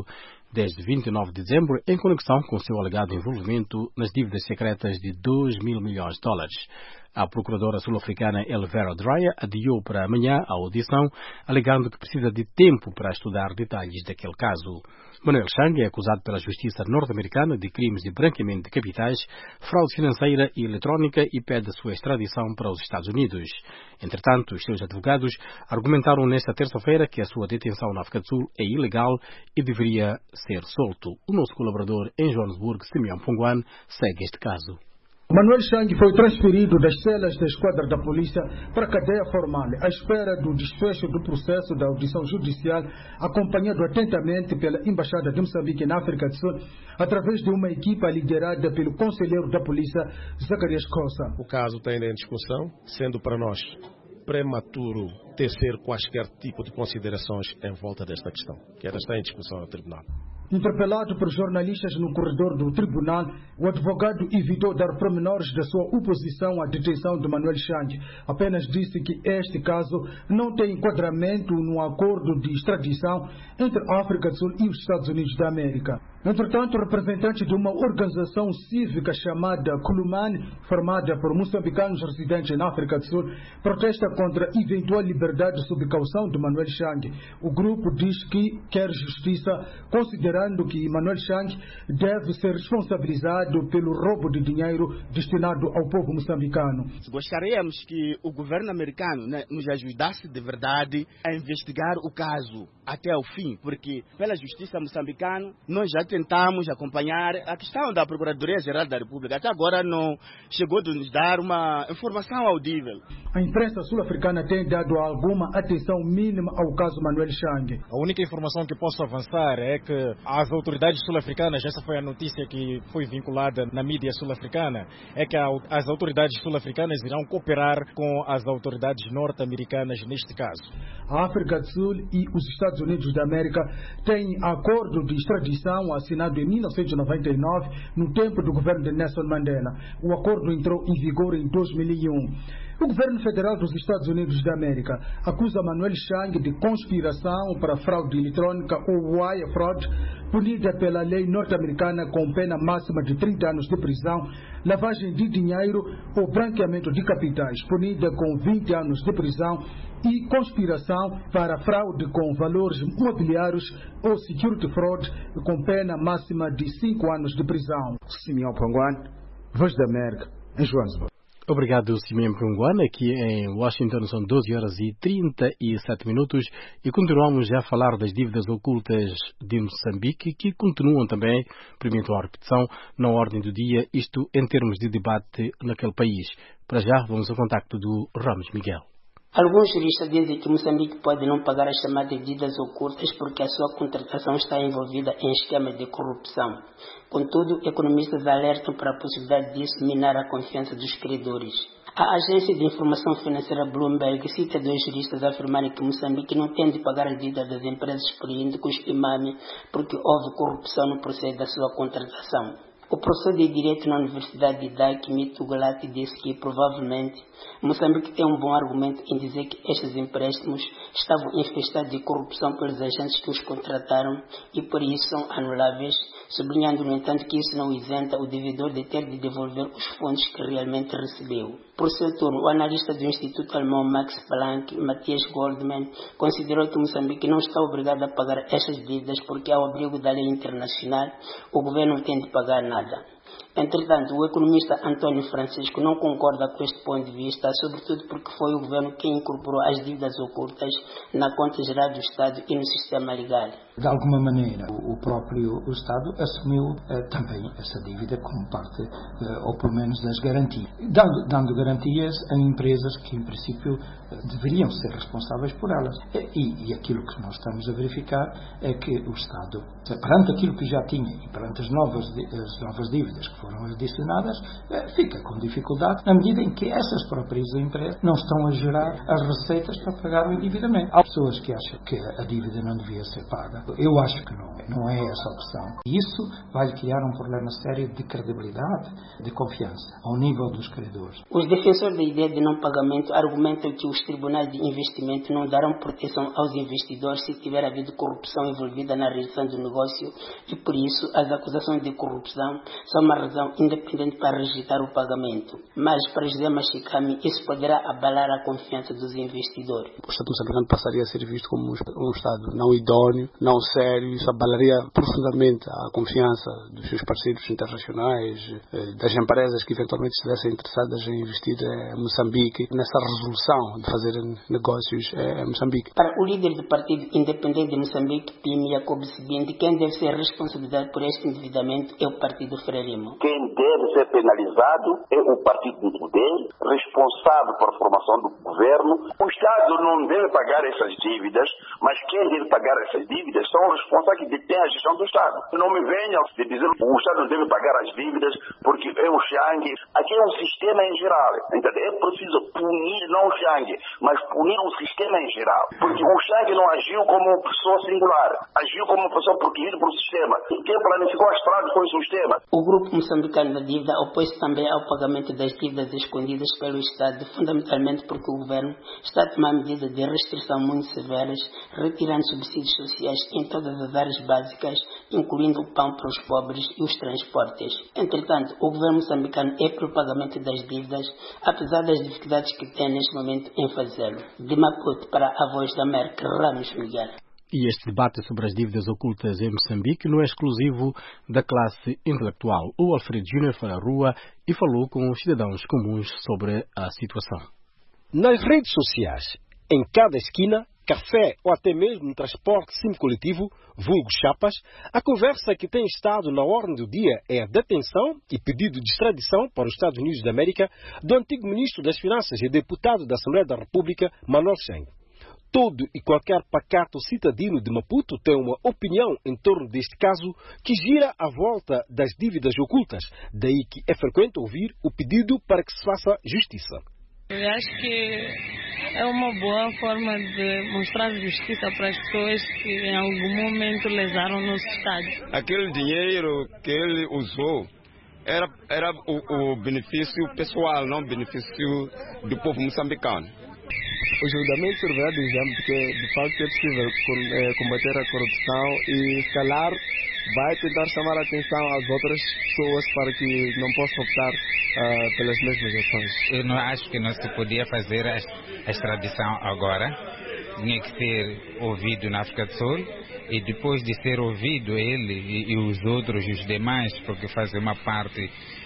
Speaker 5: desde 29 de dezembro em conexão com seu alegado envolvimento nas dívidas secretas de 2 mil milhões de dólares. A procuradora sul-africana Elvera Dreyer adiou para amanhã a audição, alegando que precisa de tempo para estudar detalhes daquele caso. Manuel Chang é acusado pela justiça norte-americana de crimes de branqueamento de capitais, fraude financeira e eletrónica e pede a sua extradição para os Estados Unidos. Entretanto, os seus advogados argumentaram nesta terça-feira que a sua detenção na África do Sul é ilegal e deveria ser solto. O nosso colaborador em Joanesburgo, Simeão Ponguan, segue este caso.
Speaker 4: Manuel Chang foi transferido das celas da esquadra da polícia para a cadeia formal, à espera do desfecho do processo da audição judicial, acompanhado atentamente pela Embaixada de Moçambique na África do Sul, através de uma equipa liderada pelo conselheiro da polícia, Zacarias Costa.
Speaker 7: O caso está ainda em discussão, sendo para nós prematuro tecer quaisquer tipo de considerações em volta desta questão, que ainda está em discussão no tribunal.
Speaker 4: Interpelado por jornalistas no corredor do tribunal, o advogado evitou dar pormenores da sua oposição à detenção de Manuel Chang. Apenas disse que este caso não tem enquadramento no acordo de extradição entre a África do Sul e os Estados Unidos da América. Entretanto, representante de uma organização cívica chamada Kulumani, formada por moçambicanos residentes na África do Sul, protesta contra a eventual liberdade sob caução de Manuel Chang. O grupo diz que quer justiça, considerando que Manuel Chang deve ser responsabilizado pelo roubo de dinheiro destinado ao povo moçambicano.
Speaker 23: Gostaríamos que o governo americano nos ajudasse de verdade a investigar o caso até o fim, porque pela justiça moçambicana nós já tentamos acompanhar a questão da Procuradoria-Geral da República. Até agora não chegou a nos dar uma informação audível.
Speaker 4: A imprensa sul-africana tem dado alguma atenção mínima ao caso Manuel Chang.
Speaker 24: A única informação que posso avançar é que as autoridades sul-africanas, essa foi a notícia que foi vinculada na mídia sul-africana, é que as autoridades sul-africanas irão cooperar com as autoridades norte-americanas neste caso.
Speaker 4: A África do Sul e os Estados Unidos da América têm acordo de extradição assinado em 1999, no tempo do governo de Nelson Mandela. O acordo entrou em vigor em 2001. O governo federal dos Estados Unidos da América acusa Manuel Chang de conspiração para fraude eletrônica ou wire fraud, punida pela lei norte-americana com pena máxima de 30 anos de prisão, lavagem de dinheiro ou branqueamento de capitais, punida com 20 anos de prisão, e conspiração para fraude com valores mobiliários ou security fraud, com pena máxima de 5 anos de prisão.
Speaker 25: Simeão Ponguan, Voz da América, em Joanesburgo.
Speaker 5: Obrigado, Simeão Ponguan. Aqui em Washington são 12 horas e 37 minutos e continuamos já a falar das dívidas ocultas de Moçambique, que continuam também, permitam a repetição, na ordem do dia, isto em termos de debate naquele país. Para já, vamos ao contacto do Ramos Miguel.
Speaker 18: Alguns juristas dizem que Moçambique pode não pagar as chamadas dívidas ocultas porque a sua contratação está envolvida em esquema de corrupção. Contudo, economistas alertam para a possibilidade disso minar a confiança dos credores. A agência de informação financeira Bloomberg cita 2 juristas a afirmarem que Moçambique não tem de pagar as dívidas das empresas políticas IMAME porque houve corrupção no processo da sua contratação. O professor de Direito na Universidade de Dak, Mito Golati, disse que, provavelmente, Moçambique tem um bom argumento em dizer que estes empréstimos estavam infestados de corrupção pelos agentes que os contrataram e, por isso, são anuláveis, sublinhando, no entanto, que isso não isenta o devedor de ter de devolver os fundos que realmente recebeu. Por seu turno, o analista do Instituto Alemão Max Planck, Matthias Goldman, considerou que Moçambique não está obrigado a pagar estas dívidas porque, ao abrigo da lei internacional, o governo não tem de pagar nada. Entretanto, o economista António Francisco não concorda com este ponto de vista, sobretudo porque foi o governo quem incorporou as dívidas ocultas na conta geral do Estado e no sistema legal.
Speaker 19: De alguma maneira, o próprio Estado assumiu também essa dívida como parte, ou pelo menos, das garantias, dando garantias a empresas que, em princípio, deveriam ser responsáveis por elas. E aquilo que nós estamos a verificar é que o Estado, perante aquilo que já tinha e perante as novas dívidas receitas que foram adicionadas, fica com dificuldade na medida em que essas próprias empresas não estão a gerar as receitas para pagar o endividamento. Há pessoas que acham que a dívida não devia ser paga. Eu acho que não é essa a opção. E isso vai criar um problema sério de credibilidade, de confiança, ao nível dos credores.
Speaker 18: Os defensores da ideia de não pagamento argumentam que os tribunais de investimento não darão proteção aos investidores se tiver havido corrupção envolvida na realização do negócio e, por isso, as acusações de corrupção são uma razão independente para rejeitar o pagamento. Mas, para José Machikami, isso poderá abalar a confiança dos investidores.
Speaker 20: O Estado moçambicano passaria a ser visto como um Estado não idóneo, não sério. Isso abalaria profundamente a confiança dos seus parceiros internacionais, das empresas que eventualmente estivessem interessadas em investir em Moçambique, nessa resolução de fazer negócios em Moçambique.
Speaker 18: Para o líder do Partido Independente de Moçambique, Pimi Jacob Sibindi, quem deve ser responsabilizado por este endividamento é o Partido Frelimo.
Speaker 21: Quem deve ser penalizado é o partido do poder, responsável pela formação do governo. O Estado não deve pagar essas dívidas, mas quem deve pagar essas dívidas são os responsáveis que detêm a gestão do Estado. Não me venham de dizer que o Estado não deve pagar as dívidas porque é o Xiang. Aqui é um sistema em geral. Então é preciso punir não o Xiang, mas punir o sistema em geral. Porque o Xiang não agiu como uma pessoa singular, agiu como uma pessoa protegida pelo sistema. Quem planificou as práticas foi o sistema.
Speaker 18: O Grupo Moçambicano da Dívida opôs-se também ao pagamento das dívidas escondidas pelo Estado, fundamentalmente porque o governo está a tomar medidas de restrição muito severas, retirando subsídios sociais em todas as áreas básicas, incluindo o pão para os pobres e os transportes. Entretanto, o governo moçambicano é pelo pagamento das dívidas, apesar das dificuldades que tem neste momento em fazê-lo. De Maputo para a Voz da América, Ramos Miguel.
Speaker 5: E este debate sobre as dívidas ocultas em Moçambique não é exclusivo da classe intelectual. O Alfredo Júnior foi à rua e falou com os cidadãos comuns sobre a situação.
Speaker 6: Nas redes sociais, em cada esquina, café ou até mesmo no transporte semicoletivo, vulgo chapas, a conversa que tem estado na ordem do dia é a detenção e pedido de extradição para os Estados Unidos da América do antigo ministro das Finanças e deputado da Assembleia da República, Manuel Cheng. Todo e qualquer pacato cidadino de Maputo tem uma opinião em torno deste caso que gira à volta das dívidas ocultas. Daí que é frequente ouvir o pedido para que se faça justiça.
Speaker 8: Eu acho que é uma boa forma de mostrar justiça para as pessoas que em algum momento lesaram o nosso Estado.
Speaker 9: Aquele dinheiro que ele usou era o benefício pessoal, não o benefício do povo moçambicano.
Speaker 10: O julgamento servirá de exemplo porque de facto é possível combater a corrupção e se calhar vai tentar chamar a atenção às outras pessoas para que não possam optar pelas mesmas ações.
Speaker 11: Eu não acho que não se podia fazer a extradição agora. Tinha que ser ouvido na África do Sul e depois de ser ouvido ele e os outros, os demais, porque fazem uma parte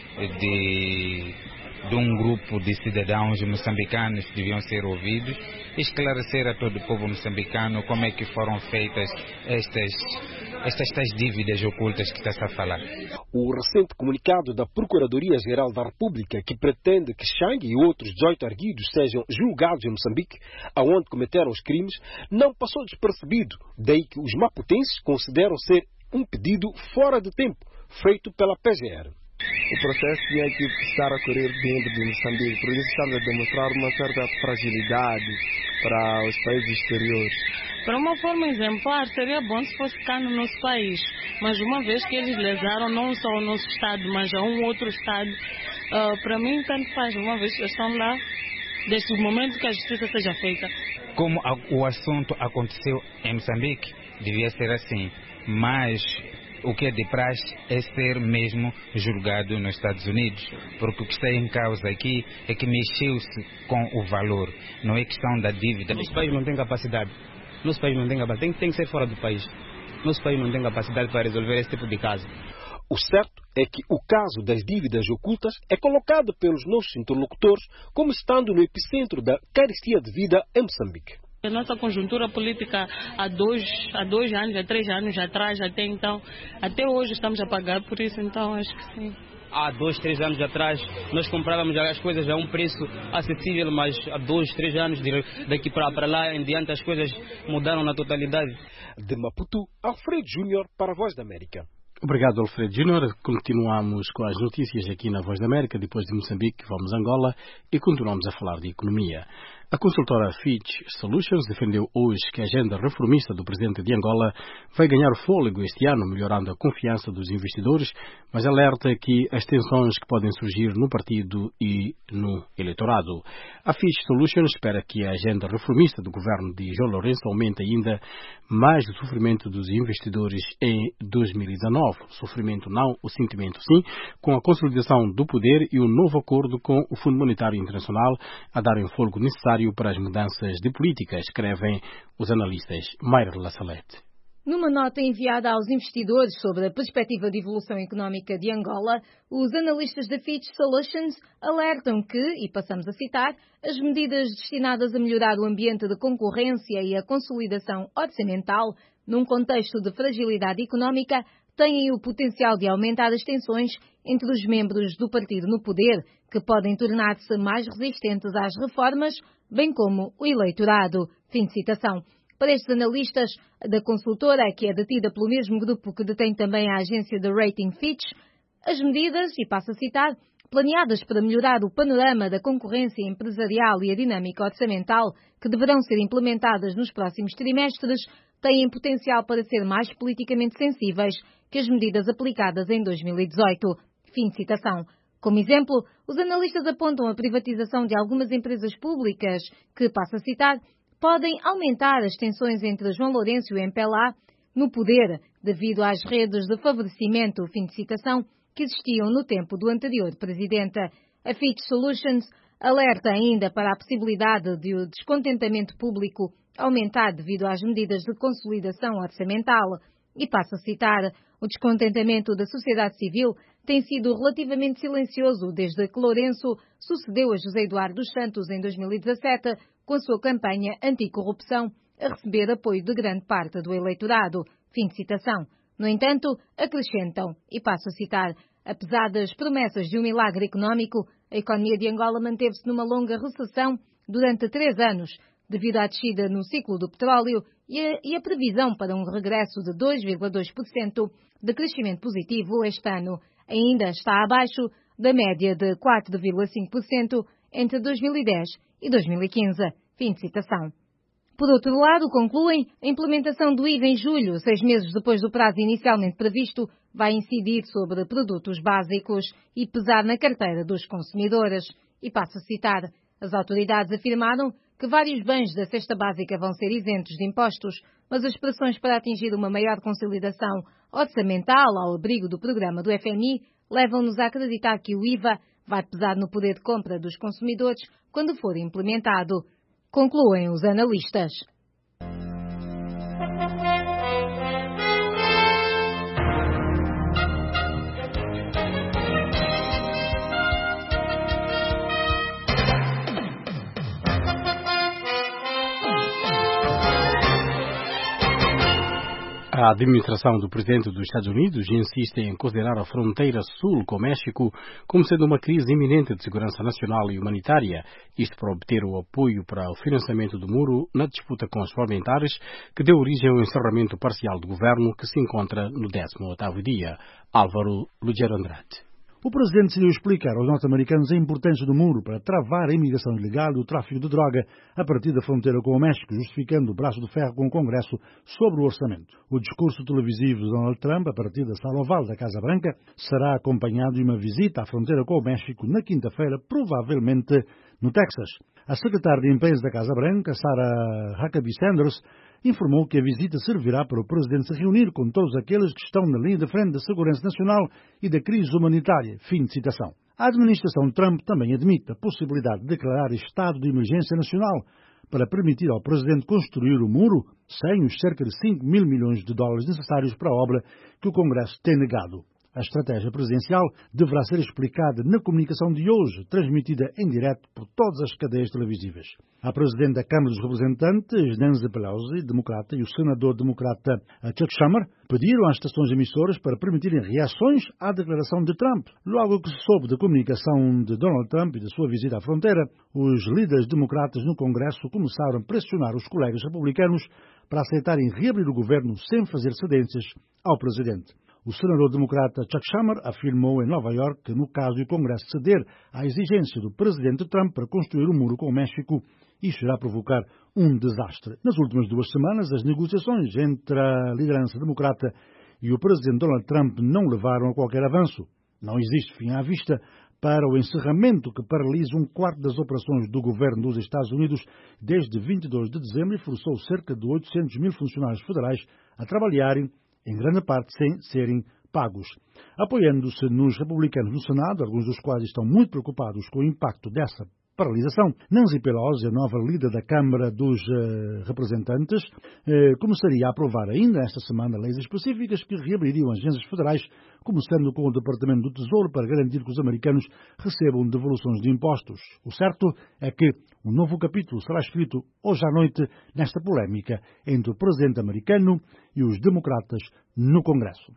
Speaker 11: de um grupo de cidadãos moçambicanos que deviam ser ouvidos, esclarecer a todo o povo moçambicano como é que foram feitas estas dívidas ocultas que está-se a falar.
Speaker 6: O recente comunicado da Procuradoria-Geral da República, que pretende que Chang e outros 18 arguidos sejam julgados em Moçambique, aonde cometeram os crimes, não passou despercebido, daí que os maputenses consideram ser um pedido fora de tempo, feito pela PGR.
Speaker 10: O processo tinha que estar a correr dentro de Moçambique, por isso estamos a demonstrar uma certa fragilidade para os países exteriores.
Speaker 8: Para uma forma exemplar, seria bom se fosse cá no nosso país, mas uma vez que eles lesaram não só o nosso Estado, mas a um outro Estado, para mim tanto faz, uma vez que eles estão lá, desde o momento que a justiça seja feita.
Speaker 11: Como o assunto aconteceu em Moçambique, devia ser assim, mas o que é de praxe é ser mesmo julgado nos Estados Unidos, porque o que está em causa aqui é que mexeu-se com o valor, não é questão da dívida.
Speaker 26: Nosso país não tem capacidade, tem que ser fora do país. Nosso país não tem capacidade para resolver esse tipo de caso.
Speaker 6: O certo é que o caso das dívidas ocultas é colocado pelos nossos interlocutores como estando no epicentro da carestia de vida em Moçambique.
Speaker 8: A nossa conjuntura política há 2 anos, há 3 anos atrás, até hoje estamos a pagar por isso, então acho que sim.
Speaker 26: Há 2, 3 anos atrás nós comprávamos as coisas a um preço acessível, mas há 2, 3 anos daqui para lá em diante as coisas mudaram na totalidade.
Speaker 6: De Maputo, Alfredo Júnior para a Voz da América.
Speaker 5: Obrigado, Alfredo Júnior. Continuamos com as notícias aqui na Voz da América. Depois de Moçambique, vamos a Angola e continuamos a falar de economia. A consultora Fitch Solutions defendeu hoje que a agenda reformista do presidente de Angola vai ganhar fôlego este ano, melhorando a confiança dos investidores, mas alerta que as tensões que podem surgir no partido e no eleitorado. A Fitch Solutions espera que a agenda reformista do governo de João Lourenço aumente ainda mais o sofrimento dos investidores em 2019. Sofrimento não, o sentimento sim, com a consolidação do poder e o novo acordo com o Fundo Monetário Internacional a darem fôlego necessário para as mudanças de política, escrevem os analistas. Mayra Lassalete.
Speaker 3: Numa nota enviada aos investidores sobre a perspectiva de evolução económica de Angola, os analistas da Fitch Solutions alertam que, e passamos a citar, as medidas destinadas a melhorar o ambiente de concorrência e a consolidação orçamental, num contexto de fragilidade económica, têm o potencial de aumentar as tensões entre os membros do partido no poder, que podem tornar-se mais resistentes às reformas, bem como o eleitorado. Fim de citação. Para estes analistas da consultora, que é detida pelo mesmo grupo que detém também a agência de rating Fitch, as medidas, e passo a citar, planeadas para melhorar o panorama da concorrência empresarial e a dinâmica orçamental, que deverão ser implementadas nos próximos trimestres, têm potencial para ser mais politicamente sensíveis que as medidas aplicadas em 2018. Fim de citação. Como exemplo, os analistas apontam a privatização de algumas empresas públicas que, passo a citar, podem aumentar as tensões entre João Lourenço e o MPLA no poder, devido às redes de favorecimento, fim de citação, que existiam no tempo do anterior presidente. A Fitch Solutions alerta ainda para a possibilidade de o descontentamento público aumentar devido às medidas de consolidação orçamental. E passo a citar, o descontentamento da sociedade civil tem sido relativamente silencioso desde que Lourenço sucedeu a José Eduardo dos Santos em 2017, com a sua campanha anticorrupção, a receber apoio de grande parte do eleitorado. Fim de citação. No entanto, acrescentam, e passo a citar, apesar das promessas de um milagre económico, a economia de Angola manteve-se numa longa recessão durante 3 anos, devido à descida no ciclo do petróleo e a previsão para um regresso de 2,2% de crescimento positivo este ano ainda está abaixo da média de 4,5% entre 2010 e 2015. Fim de citação. Por outro lado, concluem, a implementação do IVA em julho, 6 meses depois do prazo inicialmente previsto, vai incidir sobre produtos básicos e pesar na carteira dos consumidores. E passo a citar, as autoridades afirmaram que vários bens da cesta básica vão ser isentos de impostos, mas as pressões para atingir uma maior consolidação orçamental ao abrigo do programa do FMI levam-nos a acreditar que o IVA vai pesar no poder de compra dos consumidores quando for implementado. Concluem os analistas.
Speaker 5: A administração do presidente dos Estados Unidos insiste em considerar a fronteira sul com o México como sendo uma crise iminente de segurança nacional e humanitária, isto para obter o apoio para o financiamento do muro na disputa com os parlamentares que deu origem ao encerramento parcial do governo que se encontra no 18º dia. Álvaro Lugero Andrade.
Speaker 2: O presidente decidiu explicar aos norte-americanos a importância do muro para travar a imigração ilegal e o tráfico de droga a partir da fronteira com o México, justificando o braço de ferro com o Congresso sobre o orçamento. O discurso televisivo de Donald Trump, a partir da sala oval da Casa Branca, será acompanhado de uma visita à fronteira com o México na quinta-feira, provavelmente no Texas. A secretária de Imprensa da Casa Branca, Sarah Huckabee Sanders, informou que a visita servirá para o presidente se reunir com todos aqueles que estão na linha de frente da segurança nacional e da crise humanitária. Fim de citação. A administração Trump também admite a possibilidade de declarar estado de emergência nacional para permitir ao presidente construir o muro sem os cerca de 5 mil milhões de dólares necessários para a obra que o Congresso tem negado. A estratégia presidencial deverá ser explicada na comunicação de hoje, transmitida em direto por todas as cadeias televisivas. A presidente da Câmara dos Representantes, Nancy Pelosi, democrata, e o senador democrata Chuck Schumer pediram às estações emissoras para permitirem reações à declaração de Trump. Logo que se soube da comunicação de Donald Trump e da sua visita à fronteira, os líderes democratas no Congresso começaram a pressionar os colegas republicanos para aceitarem reabrir o governo sem fazer cedências ao presidente. O senador democrata Chuck Schumer afirmou em Nova York que, no caso de o Congresso ceder à exigência do presidente Trump para construir um muro com o México, isso irá provocar um desastre. Nas últimas 2 semanas, as negociações entre a liderança democrata e o presidente Donald Trump não levaram a qualquer avanço. Não existe fim à vista para o encerramento que paralisa 1/4 das operações do governo dos Estados Unidos desde 22 de dezembro e forçou cerca de 800 mil funcionários federais a trabalharem, em grande parte sem serem pagos. Apoiando-se nos republicanos no Senado, alguns dos quais estão muito preocupados com o impacto dessa paralisação, Nancy Pelosi, a nova líder da Câmara dos Representantes, começaria a aprovar ainda esta semana leis específicas que reabririam as agências federais, começando com o Departamento do Tesouro, para garantir que os americanos recebam devoluções de impostos. O certo é que um novo capítulo será escrito hoje à noite nesta polémica entre o presidente americano e os democratas no Congresso.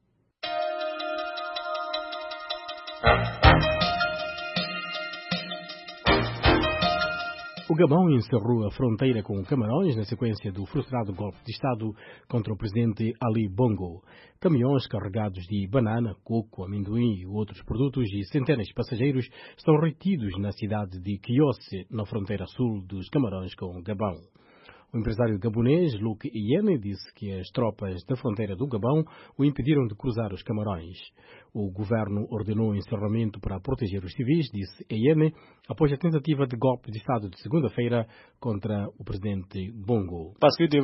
Speaker 5: O Gabão encerrou a fronteira com Camarões na sequência do frustrado golpe de Estado contra o presidente Ali Bongo. Caminhões carregados de banana, coco, amendoim e outros produtos e centenas de passageiros estão retidos na cidade de Quiosse, na fronteira sul dos Camarões com o Gabão. O empresário gabonês Luke Iyene disse que as tropas da fronteira do Gabão o impediram de cruzar os Camarões. O governo ordenou o encerramento para proteger os civis, disse Iyene, após a tentativa de golpe de Estado de segunda-feira contra o presidente Bongo.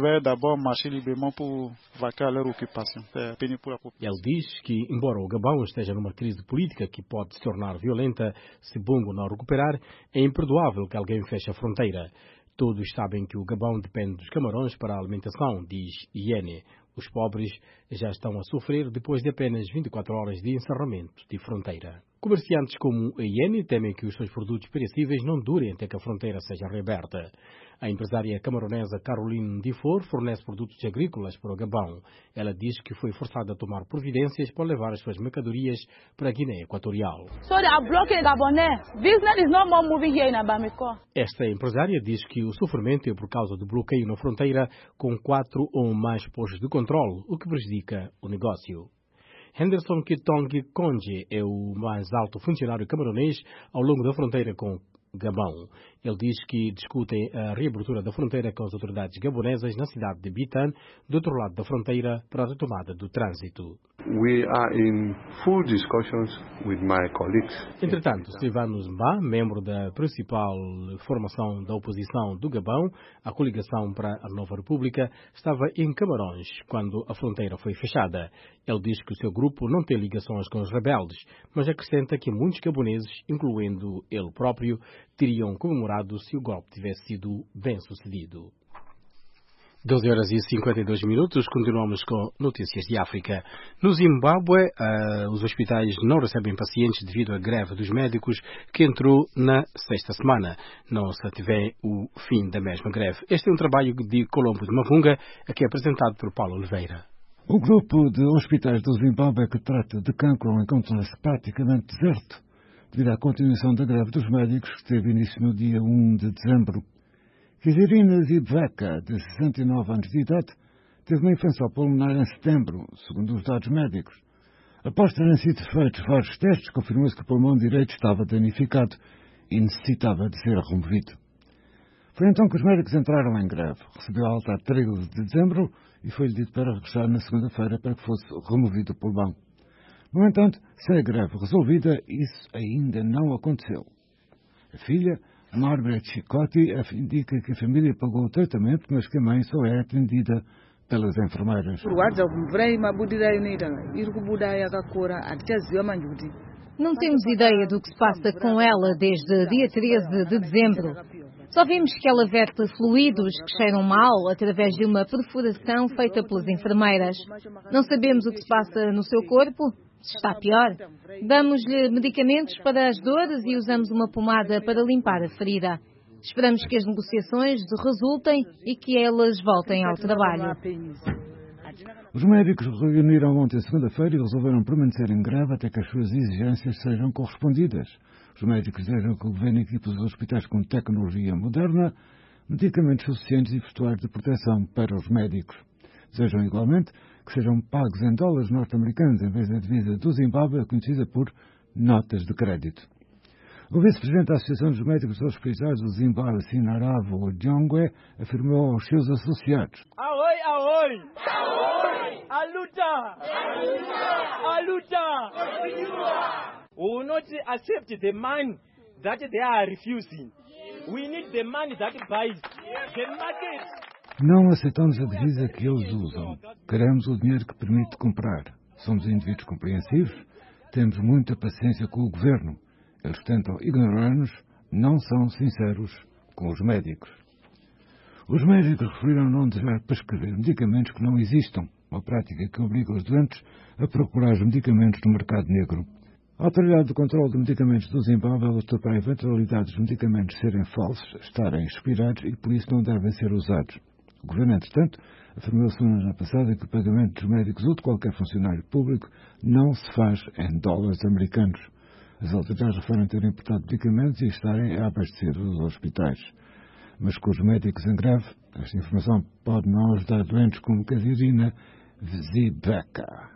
Speaker 5: Ele diz que, embora o Gabão esteja numa crise política que pode se tornar violenta se Bongo não recuperar, é imperdoável que alguém feche a fronteira. Todos sabem que o Gabão depende dos Camarões para a alimentação, diz Iyene. Os pobres já estão a sofrer depois de apenas 24 horas de encerramento de fronteira. Comerciantes como Iyene temem que os seus produtos perecíveis não durem até que a fronteira seja reaberta. A empresária camaronesa Caroline Difor fornece produtos agrícolas para o Gabão. Ela diz que foi forçada a tomar providências para levar as suas mercadorias para a Guiné Equatorial. Esta empresária diz que o sofrimento é por causa do bloqueio na fronteira com 4 ou mais postos de controle, o que prejudica o negócio. Henderson Kitong Konje é o mais alto funcionário camaronês ao longo da fronteira com Gabão. Ele diz que discutem a reabertura da fronteira com as autoridades gabonesas na cidade de Bitan, do outro lado da fronteira, para a retomada do trânsito. Entretanto, Silvano Zimba, membro da principal formação da oposição do Gabão, a Coligação para a Nova República, estava em Camarões quando a fronteira foi fechada. Ele diz que o seu grupo não tem ligações com os rebeldes, mas acrescenta que muitos gaboneses, incluindo ele próprio, teriam comemorado se o golpe tivesse sido bem sucedido. 12h52, continuamos com notícias de África. No Zimbábue, os hospitais não recebem pacientes devido à greve dos médicos que entrou na sexta semana. Não se antevê o fim da mesma greve. Este é um trabalho de Colombo de Mavunga, aqui apresentado por Paulo Oliveira.
Speaker 12: O grupo de hospitais do Zimbábue que trata de cancro encontra-se praticamente deserto, devido à continuação da greve dos médicos que teve início no dia 1 de dezembro. Kizirina Zibveka, de 69 anos de idade, teve uma infecção pulmonar em setembro, segundo os dados médicos. Após terem sido feitos vários testes, confirmou-se que o pulmão direito estava danificado e necessitava de ser removido. Foi então que os médicos entraram em greve. Recebeu a alta a 13 de dezembro e foi-lhe dito para regressar na segunda-feira para que fosse removido o pulmão. No entanto, sem a greve resolvida, isso ainda não aconteceu. A filha, Margaret Chicotti, indica que a família pagou o tratamento, mas que a mãe só é atendida pelas enfermeiras.
Speaker 3: Não temos ideia do que se passa com ela desde dia 13 de dezembro. Só vimos que ela verte fluidos que cheiram mal através de uma perfuração feita pelas enfermeiras. Não sabemos o que se passa no seu corpo, se está pior. Damos-lhe medicamentos para as dores e usamos uma pomada para limpar a ferida. Esperamos que as negociações resultem e que elas voltem ao trabalho.
Speaker 12: Os médicos reuniram ontem, segunda-feira, e resolveram permanecer em greve até que as suas exigências sejam correspondidas. Os médicos desejam que o governo equipe os hospitais com tecnologia moderna, medicamentos suficientes e vestuário de proteção para os médicos. Desejam igualmente que sejam pagos em dólares norte-americanos em vez da divisa do Zimbábue, conhecida por notas de crédito. O vice-presidente da Associação dos Médicos Hospitalares do Zimbábue, Sinaravo Jongwe, afirmou aos seus associados:
Speaker 13: Ahoy, ahoy! Ahoy! A luta! A luta! We will not accept the money that they are refusing. We need the money that buys the market.
Speaker 12: Não aceitamos a divisa que eles usam. Queremos o dinheiro que permite comprar. Somos indivíduos compreensivos. Temos muita paciência com o governo. Eles tentam ignorar-nos, não são sinceros com os médicos. Os médicos referiram não desejar prescrever medicamentos que não existam, uma prática que obriga os doentes a procurar os medicamentos no mercado negro. A Autoridade de Controlo de Medicamentos do Zimbábue alertou para a eventualidade dos medicamentos serem falsos, estarem expirados e por isso não devem ser usados. O governo, entretanto, afirmou semana passada que o pagamento dos médicos ou de qualquer funcionário público não se faz em dólares americanos. As autoridades referem ter importado medicamentos e estarem a abastecer os hospitais. Mas com os médicos em greve, esta informação pode não ajudar doentes como Catarina Zibeca.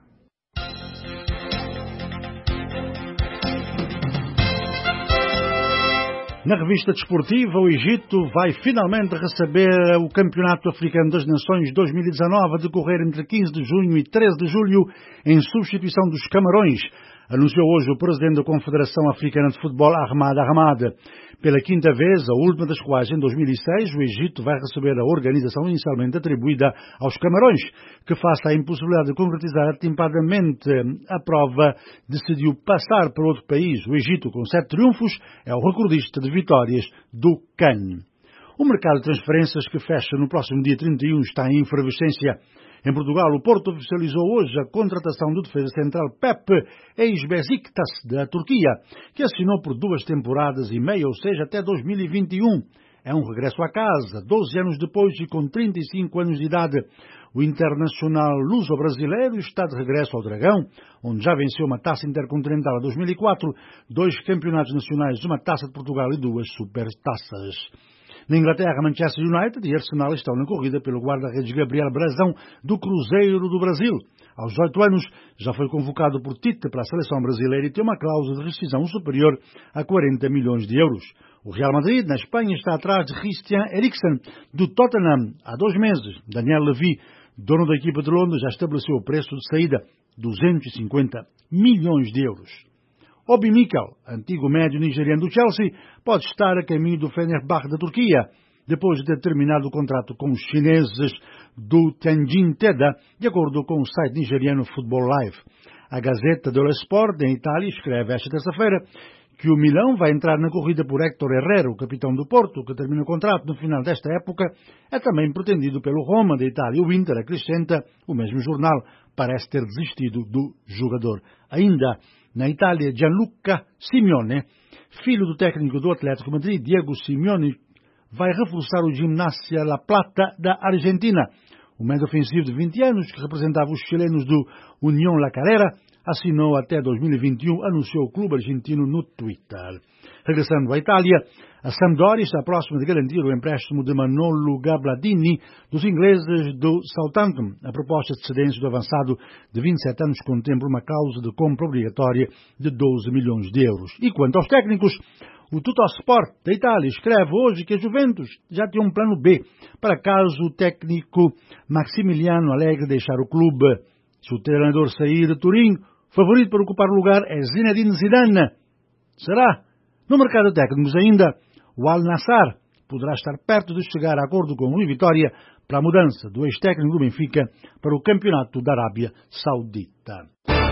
Speaker 2: Na revista desportiva, o Egito vai finalmente receber o Campeonato Africano das Nações 2019 a decorrer entre 15 de junho e 13 de julho, em substituição dos Camarões, anunciou hoje o presidente da Confederação Africana de Futebol, Ahmad Ahmad. Pela quinta vez, a última das quais em 2006, o Egito vai receber a organização inicialmente atribuída aos Camarões, que, face à impossibilidade de concretizar atempadamente a prova, decidiu passar para outro país. O Egito, com 7 triunfos, é o recordista de vitórias do CAN. O mercado de transferências, que fecha no próximo dia 31, está em efervescência. Em Portugal, o Porto oficializou hoje a contratação do defesa central Pepe Ex-Besiktas, da Turquia, que assinou por 2 temporadas e meia, ou seja, até 2021. É um regresso a casa, 12 anos depois e com 35 anos de idade. O internacional luso-brasileiro está de regresso ao Dragão, onde já venceu uma taça intercontinental em 2004, 2 campeonatos nacionais, uma taça de Portugal e 2 supertaças. Na Inglaterra, Manchester United e Arsenal estão na corrida pelo guarda-redes Gabriel Brazão, do Cruzeiro do Brasil. Aos 18 anos, já foi convocado por Tite para a seleção brasileira e tem uma cláusula de rescisão superior a 40 milhões de euros. O Real Madrid, na Espanha, está atrás de Christian Eriksen, do Tottenham, há 2 meses. Daniel Levy, dono da equipa de Londres, já estabeleceu o preço de saída, 250 milhões de euros. Obi Mikel, antigo médio nigeriano do Chelsea, pode estar a caminho do Fenerbahçe da Turquia, depois de ter terminado o contrato com os chineses do Tianjin Teda, de acordo com o site nigeriano Football Live. A Gazeta dello Sport, em Itália, escreve esta terça-feira que o Milão vai entrar na corrida por Héctor Herrera, o capitão do Porto, que termina o contrato no final desta época, é também pretendido pelo Roma da Itália. O Inter acrescenta, o mesmo jornal parece ter desistido do jogador. Ainda na Itália, Gianluca Simeone, filho do técnico do Atlético Madrid, Diego Simeone, vai reforçar o Gimnasia La Plata da Argentina. O médio ofensivo de 20 anos, que representava os chilenos do Unión La Calera, assinou até 2021, anunciou o clube argentino no Twitter. Regressando à Itália, a Sampdoria está próxima de garantir o empréstimo de Manolo Gabladini dos ingleses do Southampton. A proposta de cedência do avançado de 27 anos contempla uma cláusula de compra obrigatória de 12 milhões de euros. E quanto aos técnicos, o Tuttosport da Itália escreve hoje que a Juventus já tem um plano B para caso o técnico Maximiliano Allegri deixar o clube. Se o treinador sair de Turim, o favorito para ocupar o lugar é Zinedine Zidane. Será? No mercado de técnicos ainda, o Al-Nassr poderá estar perto de chegar a acordo com o Rui Vitória para a mudança do ex-técnico do Benfica para o Campeonato da Arábia Saudita.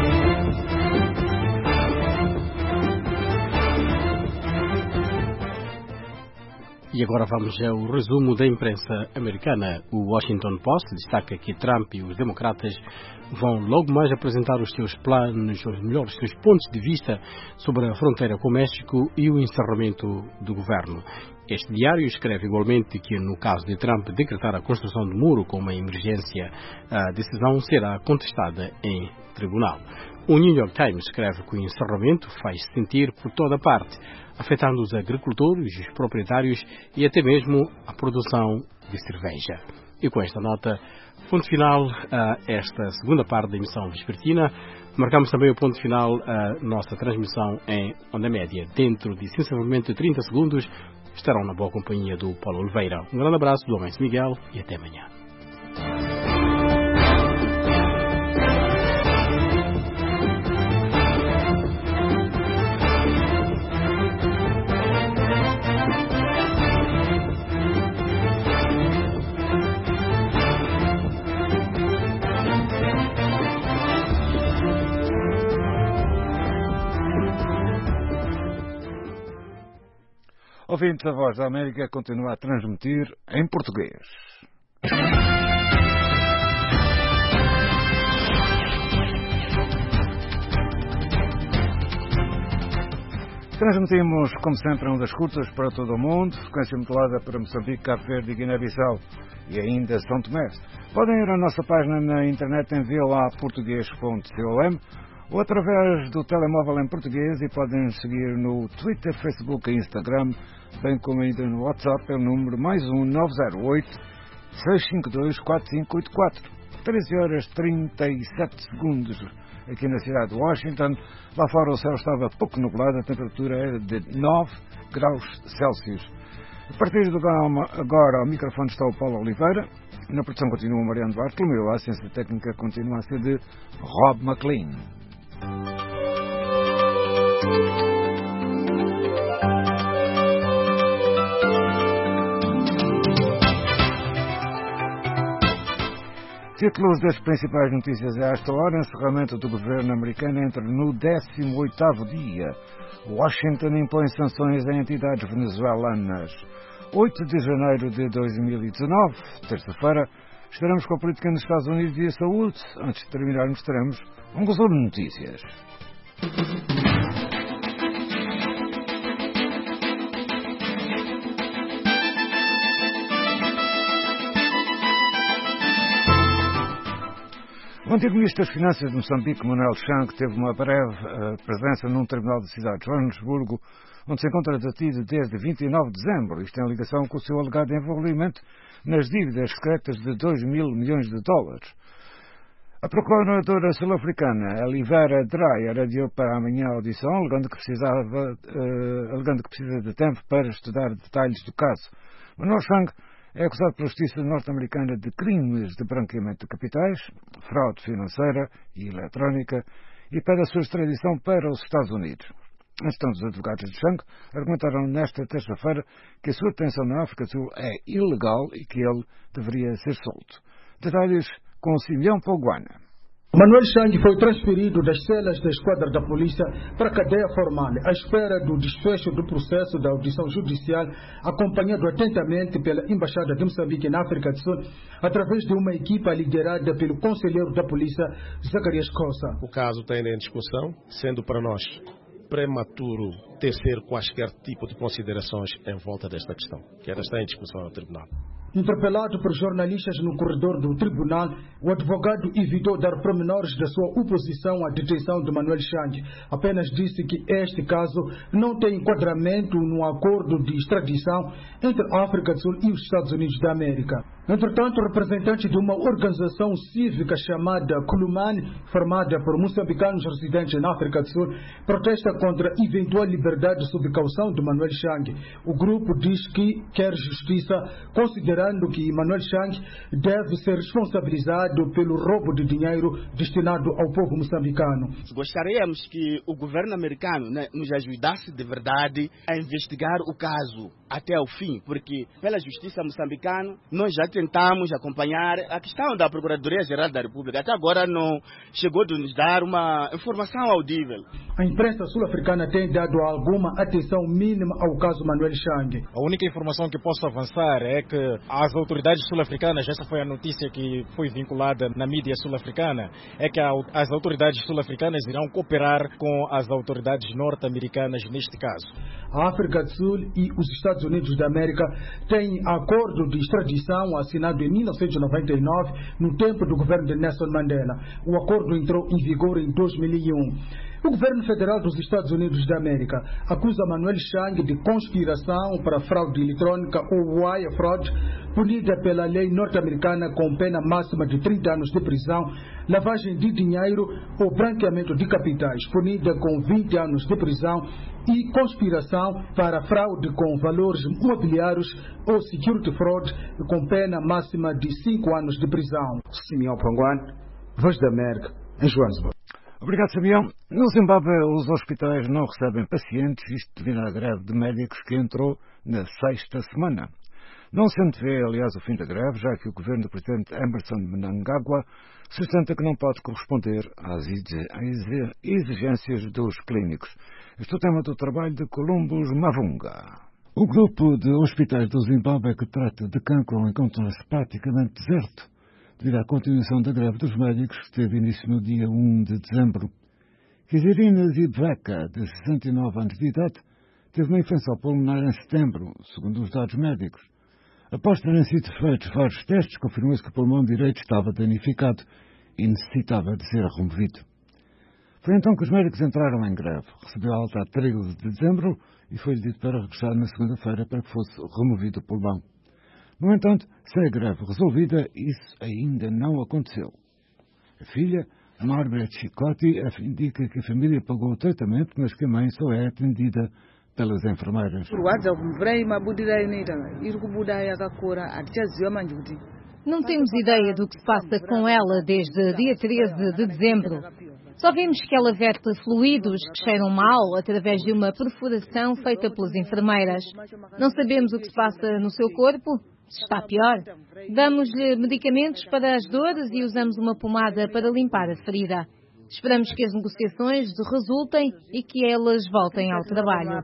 Speaker 5: E agora vamos ao resumo da imprensa americana. O Washington Post destaca que Trump e os democratas vão logo mais apresentar os seus planos, ou melhor, os seus pontos de vista sobre a fronteira com o México e o encerramento do governo. Este diário escreve igualmente que, no caso de Trump decretar a construção do muro como uma emergência, a decisão será contestada em tribunal. O New York Times escreve que o encerramento faz-se sentir por toda parte, afetando os agricultores, os proprietários e até mesmo a produção de cerveja. E com esta nota, ponto final a esta segunda parte da emissão vespertina. Marcamos também o ponto final a nossa transmissão em onda média. Dentro de sensivelmente 30 segundos estarão na boa companhia do Paulo Oliveira. Um grande abraço do Lourenço Miguel e até amanhã.
Speaker 12: Ouvintes da Voz da América, continua a transmitir em português. Transmitimos, como sempre, ondas curtas para todo o mundo, frequência modulada para Moçambique, Cabo Verde e Guiné-Bissau e ainda São Tomé. Podem ir à nossa página na internet em voaportugues.com ou através do telemóvel em português e podem seguir no Twitter, Facebook e Instagram, bem como ainda no WhatsApp pelo número +1 908 652 4584. 13h37 aqui na cidade de Washington. Lá fora o céu estava pouco nublado, a temperatura era de 9 graus Celsius. A partir de agora, ao microfone está o Paulo Oliveira. Na produção continua o Mariano Bartolomeu. A assistência técnica continua a ser de Rob McLean. Títulos das principais notícias a esta hora. Encerramento do governo americano entra no 18º dia. Washington impõe sanções a entidades venezuelanas. 8 de janeiro de 2019, terça-feira, estaremos com a política nos Estados Unidos e a saúde. Antes de terminarmos, teremos um resumo de notícias. O antigo Ministro das Finanças de Moçambique, Manuel Chang, teve uma breve presença num tribunal da cidade de Joanesburgo, onde se encontra detido desde 29 de dezembro. Isto em ligação com o seu alegado envolvimento nas dívidas secretas de 2 mil milhões de dólares. A procuradora sul-africana Olivera Dreyer adiou para amanhã a audição, alegando que precisa de tempo para estudar detalhes do caso. Manuel Chang é acusado pela Justiça norte-americana de crimes de branqueamento de capitais, fraude financeira e eletrónica e pede a sua extradição para os Estados Unidos. Então, os advogados de Chang argumentaram nesta terça-feira que a sua detenção na África do Sul é ilegal e que ele deveria ser solto. Detalhes com Simeão Pouguana.
Speaker 4: Manuel Chang foi transferido das celas da esquadra da polícia para a cadeia formal, à espera do desfecho do processo da audição judicial, acompanhado atentamente pela Embaixada de Moçambique na África do Sul, através de uma equipa liderada pelo conselheiro da polícia, Zacarias Costa.
Speaker 7: O caso está em discussão, sendo para nós prematuro tecer quaisquer tipo de considerações em volta desta questão, que ela está em discussão no tribunal.
Speaker 4: Interpelado por jornalistas no corredor do tribunal, o advogado evitou dar pormenores da sua oposição à detenção de Manuel Chang. Apenas disse que este caso não tem enquadramento no acordo de extradição entre a África do Sul e os Estados Unidos da América. Entretanto, representante de uma organização cívica chamada Kulumani, formada por moçambicanos residentes na África do Sul, protesta contra a eventual liberdade sob caução de Manuel Chang. O grupo diz que quer justiça, considerando que Manuel Chang deve ser responsabilizado pelo roubo de dinheiro destinado ao povo moçambicano.
Speaker 23: Gostaríamos que o governo americano nos ajudasse de verdade a investigar o caso até o fim, porque pela justiça moçambicana nós já tentamos acompanhar a questão da Procuradoria-Geral da República. Até agora não chegou de nos dar uma informação audível.
Speaker 4: A imprensa sul-africana tem dado alguma atenção mínima ao caso Manuel Chang.
Speaker 24: A única informação que posso avançar é que as autoridades sul-africanas, essa foi a notícia que foi vinculada na mídia sul-africana, é que as autoridades sul-africanas irão cooperar com as autoridades norte-americanas neste caso.
Speaker 4: A África do Sul e os Estados Unidos da América têm acordo de extradição assinado em 1999, no tempo do governo de Nelson Mandela. O acordo entrou em vigor em 2001. O governo federal dos Estados Unidos da América acusa Manuel Chang de conspiração para fraude eletrônica ou wire fraud, punida pela lei norte-americana com pena máxima de 30 anos de prisão, lavagem de dinheiro ou branqueamento de capitais, punida com 20 anos de prisão, e conspiração para fraude com valores mobiliários ou security fraud, com pena máxima de 5 anos de prisão.
Speaker 25: Simeão Panguan, Voz da América, em Joanesburgo.
Speaker 12: Obrigado, Simeão. No Zimbábue, os hospitais não recebem pacientes, isto devido à greve de médicos que entrou na 6ª semana. Não se antevê, aliás, o fim da greve, já que o governo do presidente Emmerson Mnangagwa sustenta que não pode corresponder às exigências dos clínicos. Este é o tema do trabalho de Columbus Mavunga. O grupo de hospitais do Zimbábue que trata de cancro encontra-se praticamente deserto, devido à continuação da greve dos médicos que teve início no dia 1 de dezembro. Kizirina Zibveka, de 69 anos de idade, teve uma infecção pulmonar em setembro, segundo os dados médicos. Após terem sido feitos vários testes, confirmou-se que o pulmão direito estava danificado e necessitava de ser removido. Foi então que os médicos entraram em greve. Recebeu alta a 13 de dezembro e foi-lhe dito para regressar na segunda-feira para que fosse removido o pulmão. No entanto, sem a greve resolvida, isso ainda não aconteceu. A filha, Margaret Chicotti, indica que a família pagou o tratamento, mas que a mãe só é atendida pelas enfermeiras.
Speaker 3: Não temos ideia do que se passa com ela desde dia 13 de dezembro. Só vimos que ela verte fluidos que cheiram mal através de uma perfuração feita pelas enfermeiras. Não sabemos o que se passa no seu corpo, se está pior. Damos-lhe medicamentos para as dores e usamos uma pomada para limpar a ferida. Esperamos que as negociações resultem e que elas voltem ao trabalho.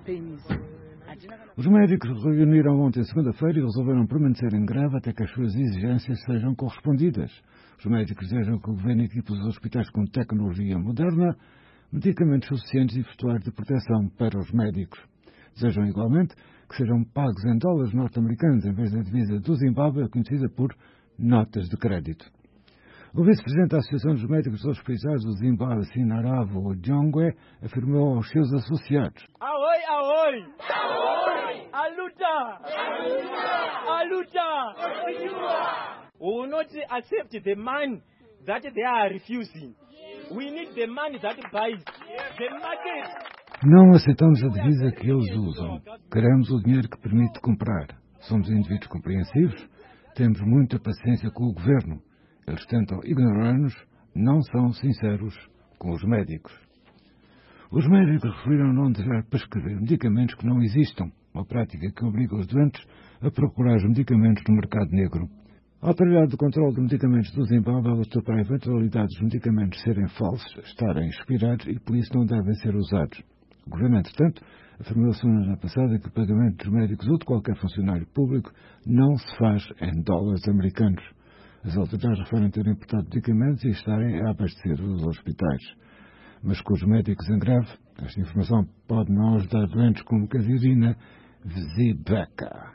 Speaker 12: Os médicos reuniram ontem, segunda-feira, e resolveram permanecer em greve até que as suas exigências sejam correspondidas. Os médicos desejam que o governo equipe os hospitais com tecnologia moderna, medicamentos suficientes e vestuário de proteção para os médicos. Desejam igualmente que sejam pagos em dólares norte-americanos em vez da divisa do Zimbábue, conhecida por notas de crédito. O vice-presidente da Associação dos Médicos dos Hospitais do Zimbábue, Sinaravo Jongwe, afirmou aos seus associados:
Speaker 13: Ahoy, ahoy! Ahoy! A luta! A luta! We will not accept the money that they are refusing. We need the money that buys the market.
Speaker 12: Não aceitamos a divisa que eles usam. Queremos o dinheiro que permite comprar. Somos indivíduos compreensivos. Temos muita paciência com o governo. Eles tentam ignorar-nos, não são sinceros com os médicos. Os médicos referiram não desejar prescrever medicamentos que não existam, uma prática que obriga os doentes a procurar os medicamentos no mercado negro. A Autoridade de Controlo de Medicamentos do Zimbábue alertou para a eventualidade dos medicamentos serem falsos, estarem expirados e por isso não devem ser usados. O governo, entretanto, afirmou a semana passada que o pagamento dos médicos ou de qualquer funcionário público não se faz em dólares americanos. As autoridades referem ter importado medicamentos e estarem a abastecer os hospitais. Mas com os médicos em greve, esta informação pode não ajudar doentes como Kazirina Zibveka.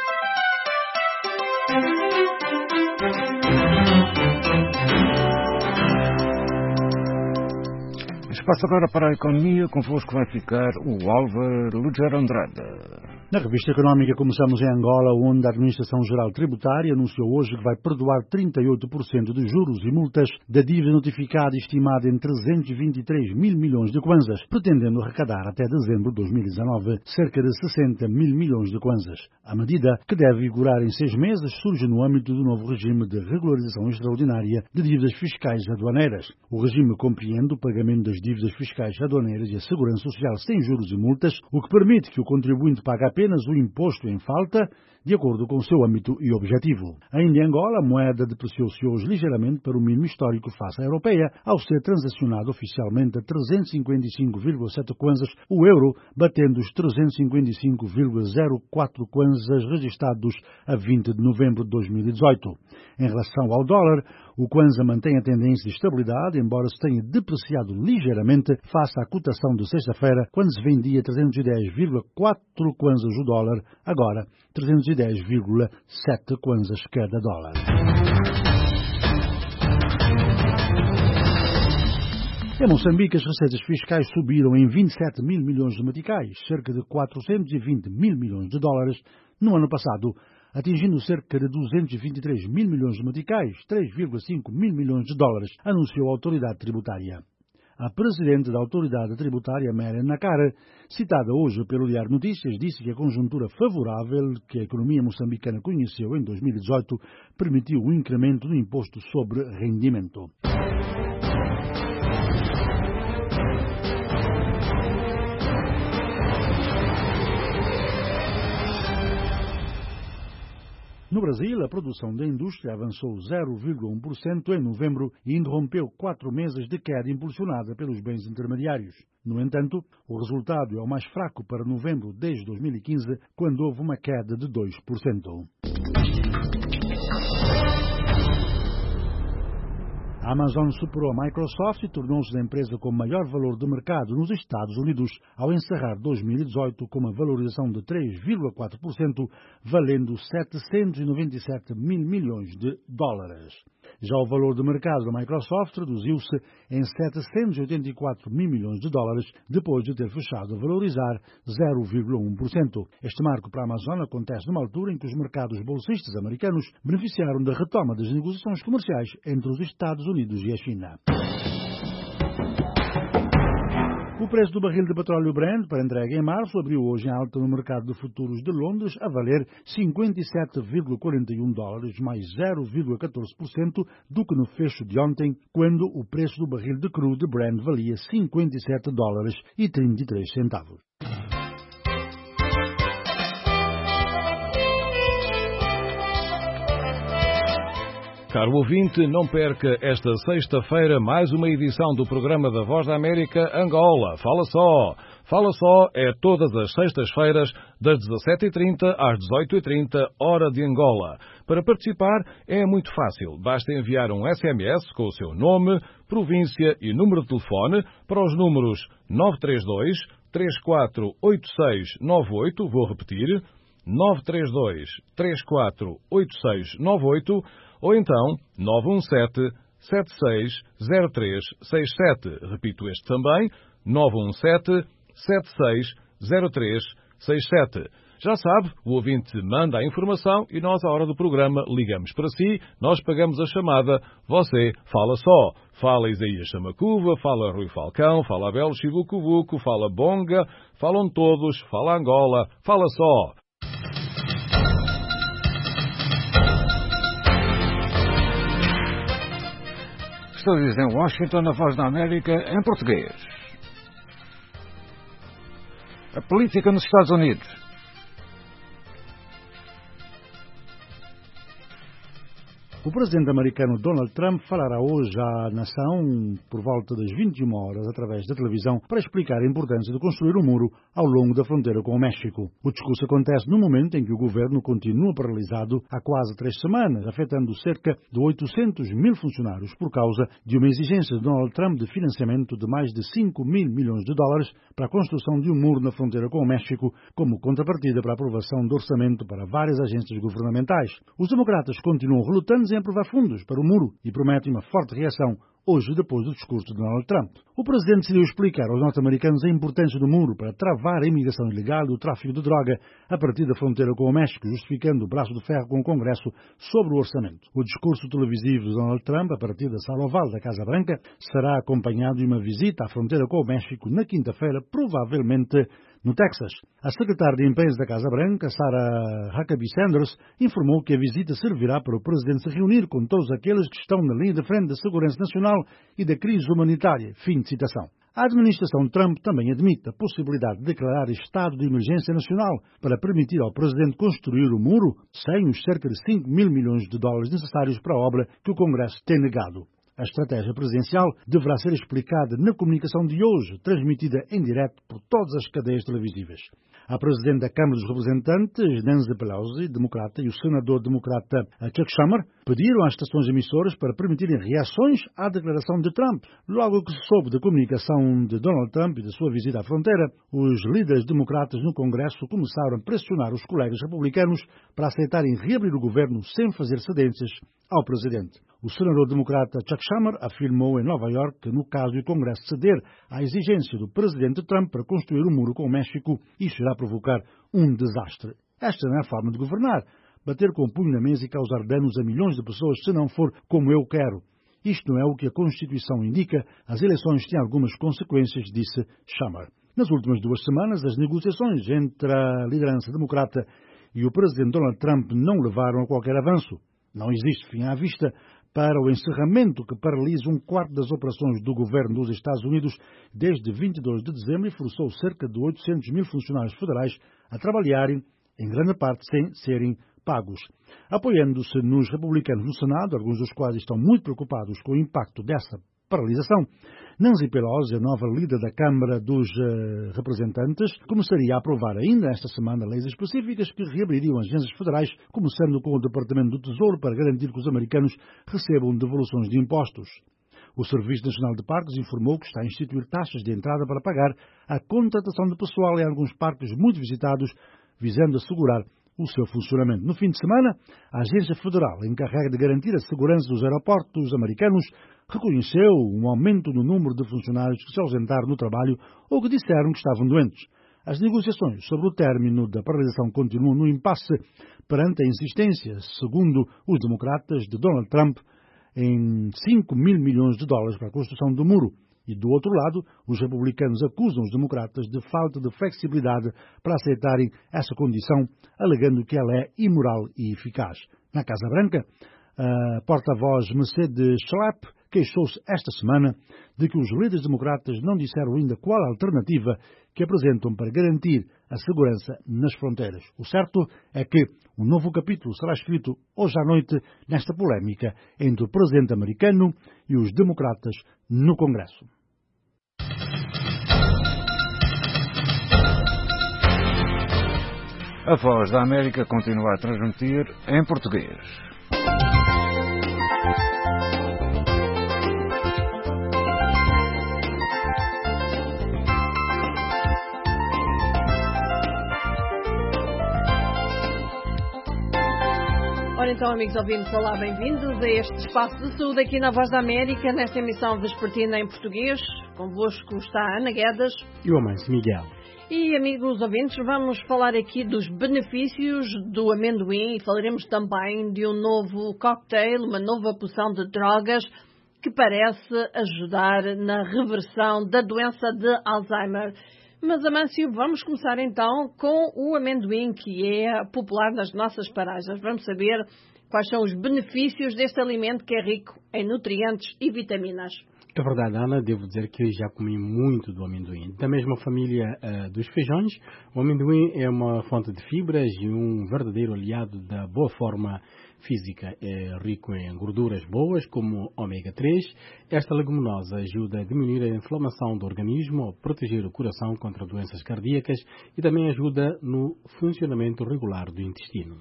Speaker 12: Espaço agora para a economia, convosco vai ficar o Álvaro Lugero Andrade.
Speaker 2: Na revista Económica começamos em Angola, onde a Administração-Geral Tributária anunciou hoje que vai perdoar 38% de juros e multas da dívida notificada e estimada em 323 mil milhões de kwanzas, pretendendo arrecadar até dezembro de 2019 cerca de 60 mil milhões de kwanzas. A medida, que deve vigorar em 6 meses, surge no âmbito do novo regime de regularização extraordinária de dívidas fiscais aduaneiras. O regime compreende o pagamento das dívidas fiscais aduaneiras e a segurança social sem juros e multas, o que permite que o contribuinte pague apenas o imposto em falta, de acordo com o seu âmbito e objetivo. Ainda em Angola, a moeda depreciou-se hoje ligeiramente para o mínimo histórico face à europeia, ao ser transacionado oficialmente a 355,7 kwanzas, o euro batendo os 355,04 kwanzas registrados a 20 de novembro de 2018. Em relação ao dólar, o kwanza mantém a tendência de estabilidade, embora se tenha depreciado ligeiramente face à cotação de sexta-feira, quando se vendia 310,4 kwanzas o dólar, agora 310,7 kwanzas cada dólar. Em Moçambique, as receitas fiscais subiram em 27 mil milhões de meticais, cerca de 420 mil milhões de dólares, no ano passado, atingindo cerca de 223 mil milhões de meticais, 3,5 mil milhões de dólares, anunciou a autoridade tributária. A presidente da autoridade tributária, Marian Nakara, citada hoje pelo Diário Notícias, disse que a conjuntura favorável que a economia moçambicana conheceu em 2018 permitiu um incremento no imposto sobre rendimento. No Brasil, a produção da indústria avançou 0,1% em novembro e interrompeu 4 meses de queda impulsionada pelos bens intermediários. No entanto, o resultado é o mais fraco para novembro desde 2015, quando houve uma queda de 2%. A Amazon superou a Microsoft e tornou-se a empresa com maior valor de mercado nos Estados Unidos, ao encerrar 2018 com uma valorização de 3,4%, valendo 797 mil milhões de dólares. Já o valor de mercado da Microsoft reduziu-se em 784 mil milhões de dólares, depois de ter fechado a valorizar 0,1%. Este marco para a Amazon acontece numa altura em que os mercados bolsistas americanos beneficiaram da retoma das negociações comerciais entre os Estados Unidos e a China. O preço do barril de petróleo Brent para entrega em março abriu hoje em alta no mercado de futuros de Londres a valer 57,41 dólares, mais 0,14% do que no fecho de ontem, quando o preço do barril de cru de Brent valia 57 dólares e 33 centavos.
Speaker 1: Caro ouvinte, não perca esta sexta-feira mais uma edição do programa da Voz da América Angola. Fala Só! Fala Só é todas as sextas-feiras, das 17h30 às 18h30, hora de Angola. Para participar é muito fácil. Basta enviar um SMS com o seu nome, província e número de telefone para os números 932 348698, vou repetir, 932 348698, ou então 917-760367. Repito este também, 917-760367. Já sabe, o ouvinte manda a informação e nós, à hora do programa, ligamos para si, nós pagamos a chamada, você fala só. Fala Isaías Chamacuva, fala Rui Falcão, fala Abel Chibucubuco, fala Bonga, falam todos, fala Angola, fala só.
Speaker 12: Estúdios em Washington, na Voz da América, em português. A política nos Estados Unidos.
Speaker 2: O presidente americano Donald Trump falará hoje à nação por volta das 21 horas através da televisão para explicar a importância de construir um muro ao longo da fronteira com o México. O discurso acontece no momento em que o governo continua paralisado há quase 3 semanas, afetando cerca de 800 mil funcionários por causa de uma exigência de Donald Trump de financiamento de mais de 5 mil milhões de dólares para a construção de um muro na fronteira com o México, como contrapartida para a aprovação de orçamento para várias agências governamentais. Os democratas continuam relutantes em aprovar fundos para o muro e prometem uma forte reação hoje depois do discurso de Donald Trump. O presidente decidiu explicar aos norte-americanos a importância do muro para travar a imigração ilegal e o tráfico de droga a partir da fronteira com o México, justificando o braço de ferro com o Congresso sobre o orçamento. O discurso televisivo de Donald Trump, a partir da Sala Oval da Casa Branca, será acompanhado de uma visita à fronteira com o México na quinta-feira, provavelmente no Texas. A secretária de Imprensa da Casa Branca, Sarah Huckabee Sanders, informou que a visita servirá para o presidente se reunir com todos aqueles que estão na linha de frente da segurança nacional e da crise humanitária. Fim de citação. A administração Trump também admite a possibilidade de declarar estado de emergência nacional para permitir ao presidente construir o muro sem os cerca de 5 mil milhões de dólares necessários para a obra que o Congresso tem negado. A estratégia presidencial deverá ser explicada na comunicação de hoje, transmitida em direto por todas as cadeias televisivas. A presidente da Câmara dos Representantes, Nancy Pelosi, democrata, e o senador democrata Chuck Schumer pediram às estações emissoras para permitirem reações à declaração de Trump. Logo que se soube da comunicação de Donald Trump e da sua visita à fronteira, os líderes democratas no Congresso começaram a pressionar os colegas republicanos para aceitarem reabrir o governo sem fazer cedências ao presidente. O senador democrata Chuck Schumer afirmou em Nova York que, no caso de o Congresso ceder à exigência do presidente Trump para construir um muro com o México, isso irá provocar um desastre. Esta não é a forma de governar. Bater com o punho na mesa e causar danos a milhões de pessoas se não for como eu quero. Isto não é o que a Constituição indica. As eleições têm algumas consequências, disse Schumer. Nas últimas 2 semanas, as negociações entre a liderança democrata e o presidente Donald Trump não levaram a qualquer avanço. Não existe fim à vista para o encerramento que paralisa 1/4 das operações do governo dos Estados Unidos desde 22 de dezembro e forçou cerca de 800 mil funcionários federais a trabalharem, em grande parte, sem serem pagos. Apoiando-se nos republicanos no Senado, alguns dos quais estão muito preocupados com o impacto dessa paralisação, Nancy Pelosi, a nova líder da Câmara dos Representantes, começaria a aprovar ainda esta semana leis específicas que reabririam as agências federais, começando com o Departamento do Tesouro, para garantir que os americanos recebam devoluções de impostos. O Serviço Nacional de Parques informou que está a instituir taxas de entrada para pagar a contratação de pessoal em alguns parques muito visitados, visando assegurar o seu funcionamento. No fim de semana, a Agência Federal, encarregue de garantir a segurança dos aeroportos americanos, reconheceu um aumento no número de funcionários que se ausentaram do trabalho ou que disseram que estavam doentes. As negociações sobre o término da paralisação continuam no impasse perante a insistência, segundo os democratas, de Donald Trump em 5 mil milhões de dólares para a construção do muro. E, do outro lado, os republicanos acusam os democratas de falta de flexibilidade para aceitarem essa condição, alegando que ela é imoral e eficaz. Na Casa Branca, a porta-voz Mercedes Schlapp queixou-se esta semana de que os líderes democratas não disseram ainda qual a alternativa que apresentam para garantir a segurança nas fronteiras. O certo é que um novo capítulo será escrito hoje à noite nesta polémica entre o presidente americano e os democratas no Congresso.
Speaker 12: A Voz da América continua a transmitir em português.
Speaker 14: Ora então, amigos ouvintes, olá, bem-vindos a este espaço de saúde aqui na Voz da América, nesta emissão vespertina em português. Convosco está a Ana Guedes
Speaker 5: e o Amâncio Miguel.
Speaker 14: E, amigos ouvintes, vamos falar aqui dos benefícios do amendoim e falaremos também de um novo cocktail, uma nova poção de drogas que parece ajudar na reversão da doença de Alzheimer. Mas, Amâncio, vamos começar então com o amendoim, que é popular nas nossas paragens. Vamos saber quais são os benefícios deste alimento que é rico em nutrientes e vitaminas.
Speaker 5: É verdade, Ana, devo dizer que já comi muito do amendoim. Da mesma família dos feijões, o amendoim é uma fonte de fibras e um verdadeiro aliado da boa forma física. É rico em gorduras boas, como ômega 3. Esta leguminosa ajuda a diminuir a inflamação do organismo, a proteger o coração contra doenças cardíacas e também ajuda no funcionamento regular do intestino.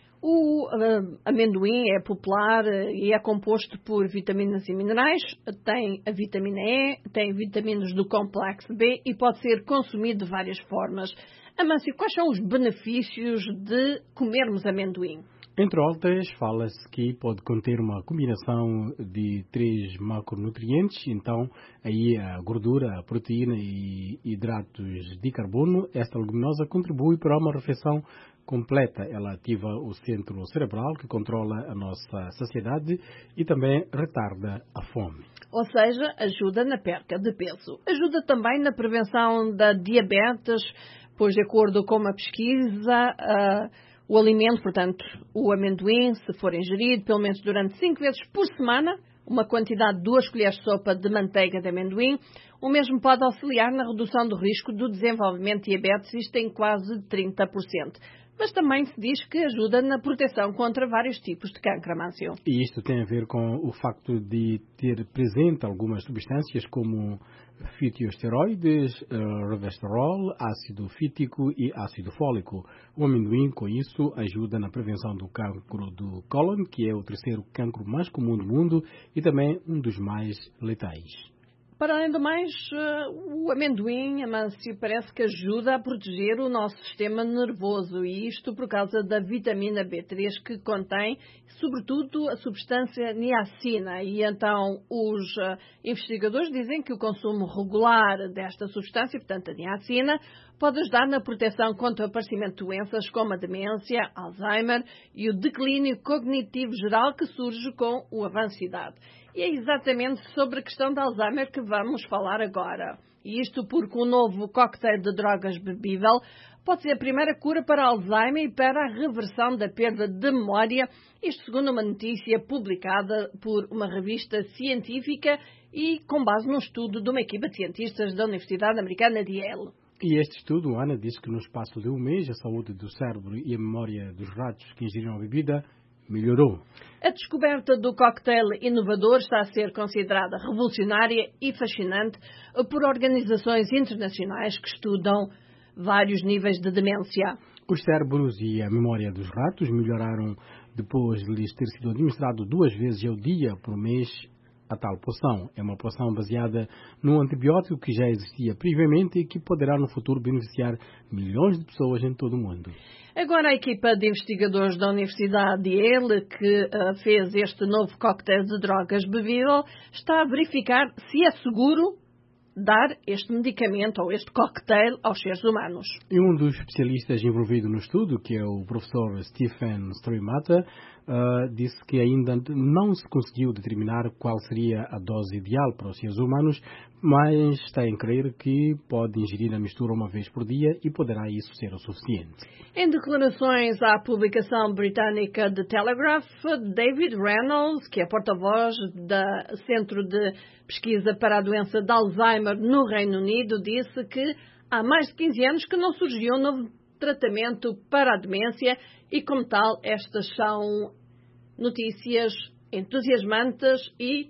Speaker 14: O amendoim é popular e é composto por vitaminas e minerais, tem a vitamina E, tem vitaminas do complexo B e pode ser consumido de várias formas. Amâncio, quais são os benefícios de comermos amendoim?
Speaker 5: Entre outras, fala-se que pode conter uma combinação de 3 macronutrientes, então aí a gordura, a proteína e hidratos de carbono. Esta leguminosa contribui para uma refeição completa. Ela ativa o centro cerebral, que controla a nossa saciedade e também retarda a fome.
Speaker 14: Ou seja, ajuda na perca de peso. Ajuda também na prevenção da diabetes, pois de acordo com uma pesquisa, o alimento, portanto, o amendoim, se for ingerido pelo menos durante 5 vezes por semana, uma quantidade de 2 colheres de sopa de manteiga de amendoim, o mesmo pode auxiliar na redução do risco do desenvolvimento de diabetes, isto em quase 30%. Mas também se diz que ajuda na proteção contra vários tipos de cancro, Amâncio.
Speaker 5: E isto tem a ver com o facto de ter presente algumas substâncias como fitoesteroides, resveratrol, ácido fítico e ácido fólico. O amendoim, com isso, ajuda na prevenção do cancro do cólon, que é o 3º cancro mais comum do mundo e também um dos mais letais.
Speaker 14: Para além do mais, o amendoim, Amâncio, parece que ajuda a proteger o nosso sistema nervoso, e isto por causa da vitamina B3 que contém, sobretudo, a substância niacina. E então os investigadores dizem que o consumo regular desta substância, portanto a niacina, pode ajudar na proteção contra o aparecimento de doenças como a demência, Alzheimer e o declínio cognitivo geral que surge com o avanço de idade. E é exatamente sobre a questão da Alzheimer que vamos falar agora. E isto porque o novo cocktail de drogas bebível pode ser a primeira cura para Alzheimer e para a reversão da perda de memória, isto segundo uma notícia publicada por uma revista científica e com base num estudo de uma equipa de cientistas da Universidade Americana de Yale.
Speaker 5: E este estudo, Ana, diz que no espaço de um mês a saúde do cérebro e a memória dos ratos que ingeriram a bebida melhorou.
Speaker 14: A descoberta do cocktail inovador está a ser considerada revolucionária e fascinante por organizações internacionais que estudam vários níveis de demência.
Speaker 5: Os cérebros e a memória dos ratos melhoraram depois de lhes ter sido administrado 2 vezes ao dia por mês a tal poção. É uma poção baseada num antibiótico que já existia previamente e que poderá no futuro beneficiar milhões de pessoas em todo o mundo.
Speaker 14: Agora a equipa de investigadores da Universidade de Yale, que fez este novo cocktail de drogas bebível, está a verificar se é seguro dar este medicamento ou este cocktail aos seres humanos.
Speaker 5: E um dos especialistas envolvido no estudo, que é o professor Stephen Strymata, disse que ainda não se conseguiu determinar qual seria a dose ideal para os seres humanos, mas está em crer que pode ingerir a mistura uma vez por dia e poderá isso ser o suficiente.
Speaker 14: Em declarações à publicação britânica The Telegraph, David Reynolds, que é porta-voz do Centro de Pesquisa para a Doença de Alzheimer no Reino Unido, disse que há mais de 15 anos que não surgiu um novo tratamento para a demência e, como tal, estas são notícias entusiasmantes e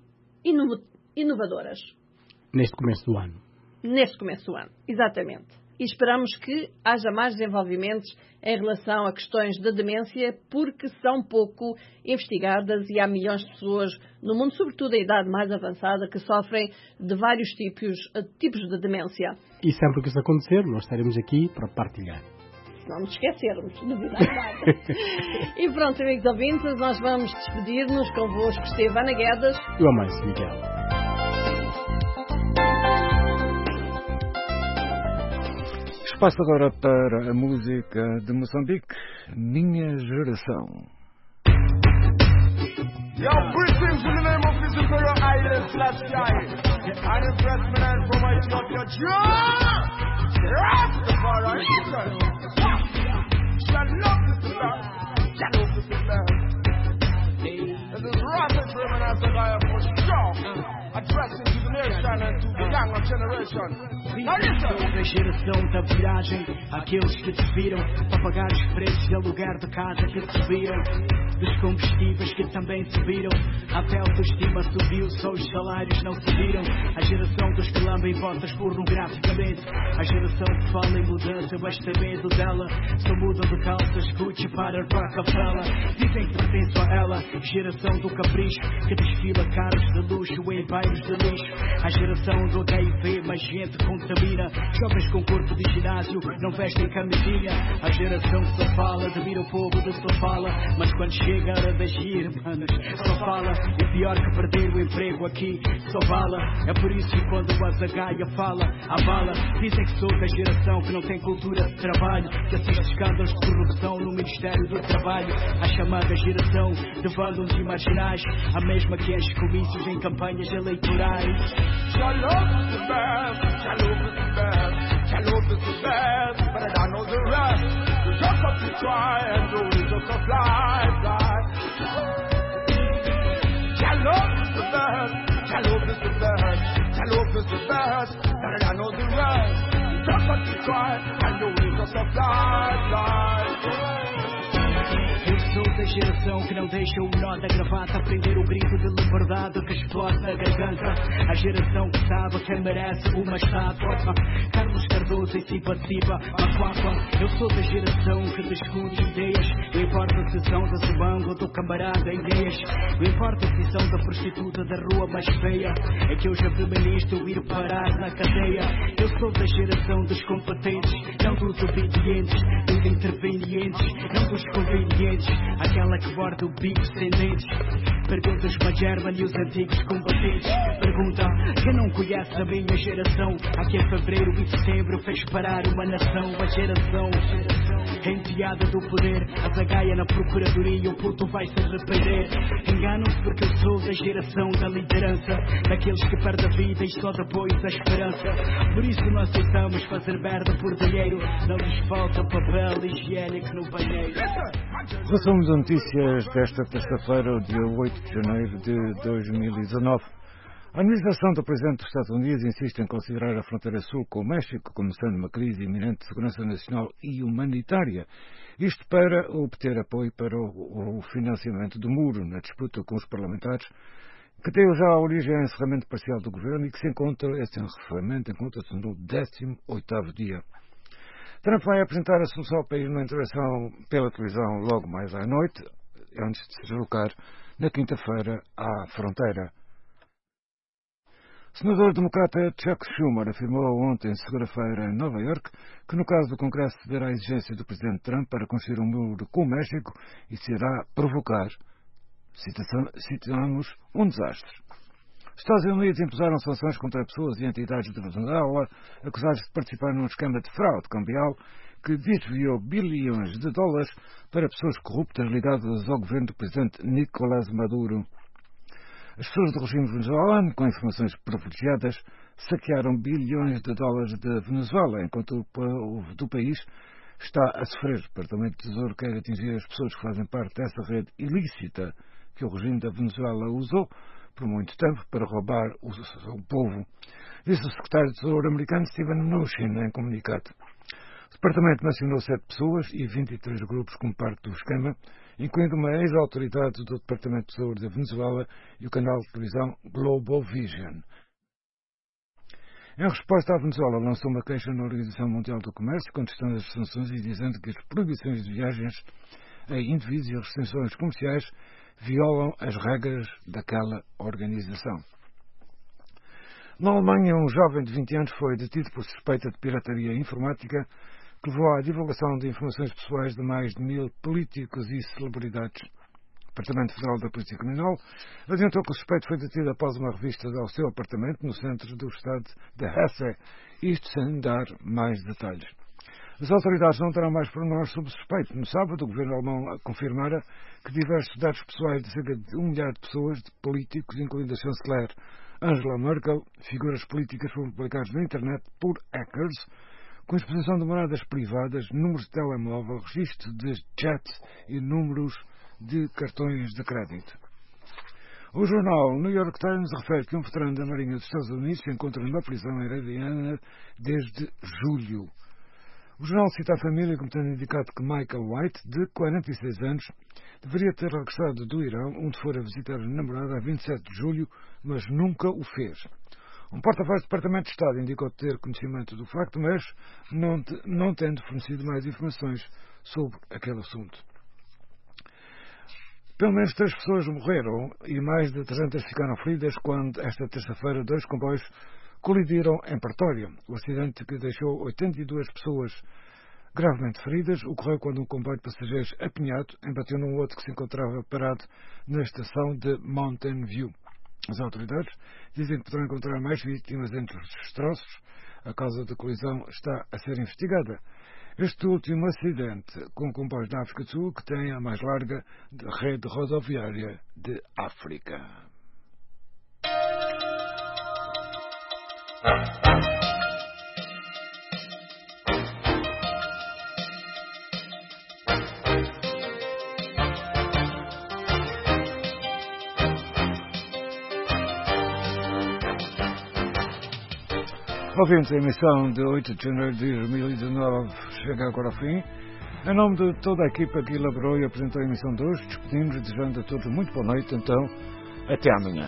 Speaker 14: inovadoras.
Speaker 5: Neste começo do ano.
Speaker 14: Neste começo do ano, exatamente. E esperamos que haja mais desenvolvimentos em relação a questões da demência, porque são pouco investigadas e há milhões de pessoas no mundo, sobretudo a idade mais avançada, que sofrem de vários tipos de demência.
Speaker 5: E sempre que isso acontecer, nós estaremos aqui para partilhar.
Speaker 14: Se não nos esquecermos, novidade. E pronto, amigos ouvintes, nós vamos despedir-nos. Convosco esteve Ana Guedes
Speaker 5: e o Amâncio Miguel.
Speaker 12: Passo agora para a música de Moçambique, Minha Geração.
Speaker 15: Yo, greetings in the name of His Imperial Islands, last guy. And impressed man from Ethiopia, John! Rastafari, Shalom to the Lord, Shalom to the Lord. This is Rasta German as the guy for sure. Addressing to the nation and to the younger generation.
Speaker 16: Da geração da viragem, aqueles que te viram para pagar os preços de aluguer de casa que te viram, dos combustíveis que também te viram, até a autoestima subiu, só os salários não subiram. A geração dos que lambem botas pornograficamente, a geração que fala em mudança, mas tem medo dela, só mudam de calças, Gucci para Rockefeller. Dizem que pertence a ela, geração do capricho, que desfila carros de luxo em bairros de lixo. A geração do HIV, mas gente contamina, jovens com corpo de ginásio não vestem camisinha. A geração que só fala, admira o povo de sua fala, mas quando chega a hora de agir, manos, só fala. E pior que perder o emprego aqui, só bala. É por isso que quando o Azagaia fala, a bala. Dizem que sou da geração que não tem cultura de trabalho, que assiste escândalos de corrupção no Ministério do Trabalho. A chamada geração de vândalos e marginais, a mesma que enche comícios em campanhas eleitorais.
Speaker 15: Shalom is the best, shalom is the best, shalom is the best, but I don't know the rest. You just have to try and do it just a fly. Shalom is the best, shalom is the best, shalom is the best, but I don't know the rest. You just have to try and do it just a fly.
Speaker 16: Eu sou da geração que não deixa o nó da gravata, aprender o grito de liberdade que explode na garganta. A geração que sabe quem merece uma estátua. Carlos Cardoso e Sipa, Macuapa. Eu sou da geração que discute ideias. Não importa se são da Zubango ou do camarada Inês. Não importa se são da prostituta da rua mais feia. É que hoje é feminista ir parar na cadeia. Eu sou da geração dos competentes, não dos obedientes, dos intervenientes, não dos convenientes. Aquela que borda o bico sem dentes. Perguntas-me a German e os antigos combatentes. Pergunta quem não conhece a minha geração. Aqui em fevereiro e setembro fez parar uma nação. A geração enteada do poder, a zagaia na procuradoria, o puto vai se arrepender. Enganam-se porque eu sou da geração da liderança, daqueles que perdem a vida e só depois a esperança. Por isso não aceitamos fazer merda por dinheiro. Não lhes falta papel higiênico no banheiro.
Speaker 12: Resumo de notícias desta terça-feira, dia 8 de janeiro de 2019. A administração do Presidente dos Estados Unidos insiste em considerar a fronteira sul com o México como sendo uma crise iminente de segurança nacional e humanitária. Isto para obter apoio para o financiamento do muro na disputa com os parlamentares, que deu já a origem ao encerramento parcial do governo e que esse encerramento encontra-se no 18º dia. Trump vai apresentar a solução ao país numa intervenção pela televisão logo mais à noite, antes de se deslocar na quinta-feira à fronteira. O senador democrata Chuck Schumer afirmou ontem, segunda-feira, em Nova Iorque, que no caso do Congresso ceder à exigência do presidente Trump para construir um muro com o México, isso irá provocar, citamos, um desastre. Os Estados Unidos impuseram sanções contra pessoas e entidades de Venezuela acusadas de participar num esquema de fraude cambial que desviou bilhões de dólares para pessoas corruptas ligadas ao governo do presidente Nicolás Maduro. As pessoas do regime venezuelano, com informações privilegiadas, saquearam bilhões de dólares da Venezuela, enquanto o povo do país está a sofrer. O Departamento de Tesouro quer atingir as pessoas que fazem parte dessa rede ilícita que o regime da Venezuela usou por muito tempo para roubar o povo, disse o secretário de Tesouro americano Steven Mnuchin em comunicado. O departamento mencionou 7 pessoas e 23 grupos como parte do esquema, incluindo uma ex-autoridade do Departamento de Tesouro da Venezuela e o canal de televisão Global Vision. Em resposta, a Venezuela lançou uma queixa na Organização Mundial do Comércio, contestando as sanções e dizendo que as proibições de viagens a indivíduos e as restrições comerciais violam as regras daquela organização. Na Alemanha, um jovem de 20 anos foi detido por suspeita de pirataria informática que levou à divulgação de informações pessoais de mais de 1000 políticos e celebridades. O Departamento Federal da Polícia Criminal adiantou que o suspeito foi detido após uma revista ao seu apartamento no centro do estado de Hesse, isto sem dar mais detalhes. As autoridades não terão mais pormenores sobre o suspeito. No sábado, o governo alemão confirmara que diversos dados pessoais de cerca de 1 milhar de pessoas, de políticos, incluindo a chanceler Angela Merkel, figuras políticas, foram publicados na internet por hackers, com exposição de moradas privadas, números de telemóvel, registro de chats e números de cartões de crédito. O jornal New York Times refere que um veterano da Marinha dos Estados Unidos se encontra numa prisão em Indiana desde julho. O jornal cita a família como tendo indicado que Michael White, de 46 anos, deveria ter regressado do Irão, onde fora visitar a namorada a 27 de julho, mas nunca o fez. Um porta-voz do Departamento de Estado indicou ter conhecimento do facto, mas não tendo fornecido mais informações sobre aquele assunto. Pelo menos 3 pessoas morreram e mais de 300 ficaram feridas quando, esta terça-feira, 2 comboios colidiram em Pretória. O acidente, que deixou 82 pessoas gravemente feridas, ocorreu quando um comboio de passageiros apinhado embateu num outro que se encontrava parado na estação de Mountain View. As autoridades dizem que poderão encontrar mais vítimas entre os destroços. A causa da colisão está a ser investigada. Este último acidente com comboios da África do Sul, que tem a mais larga rede rodoviária de África. Ouvintes, a emissão de 8 de janeiro de 2019 chega agora ao fim. Em nome de toda a equipa que elaborou e apresentou a emissão de hoje, despedimos desejando a todos muito boa noite. Então, até amanhã.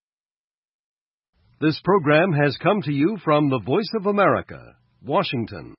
Speaker 17: This program has come to you from the Voice of America, Washington.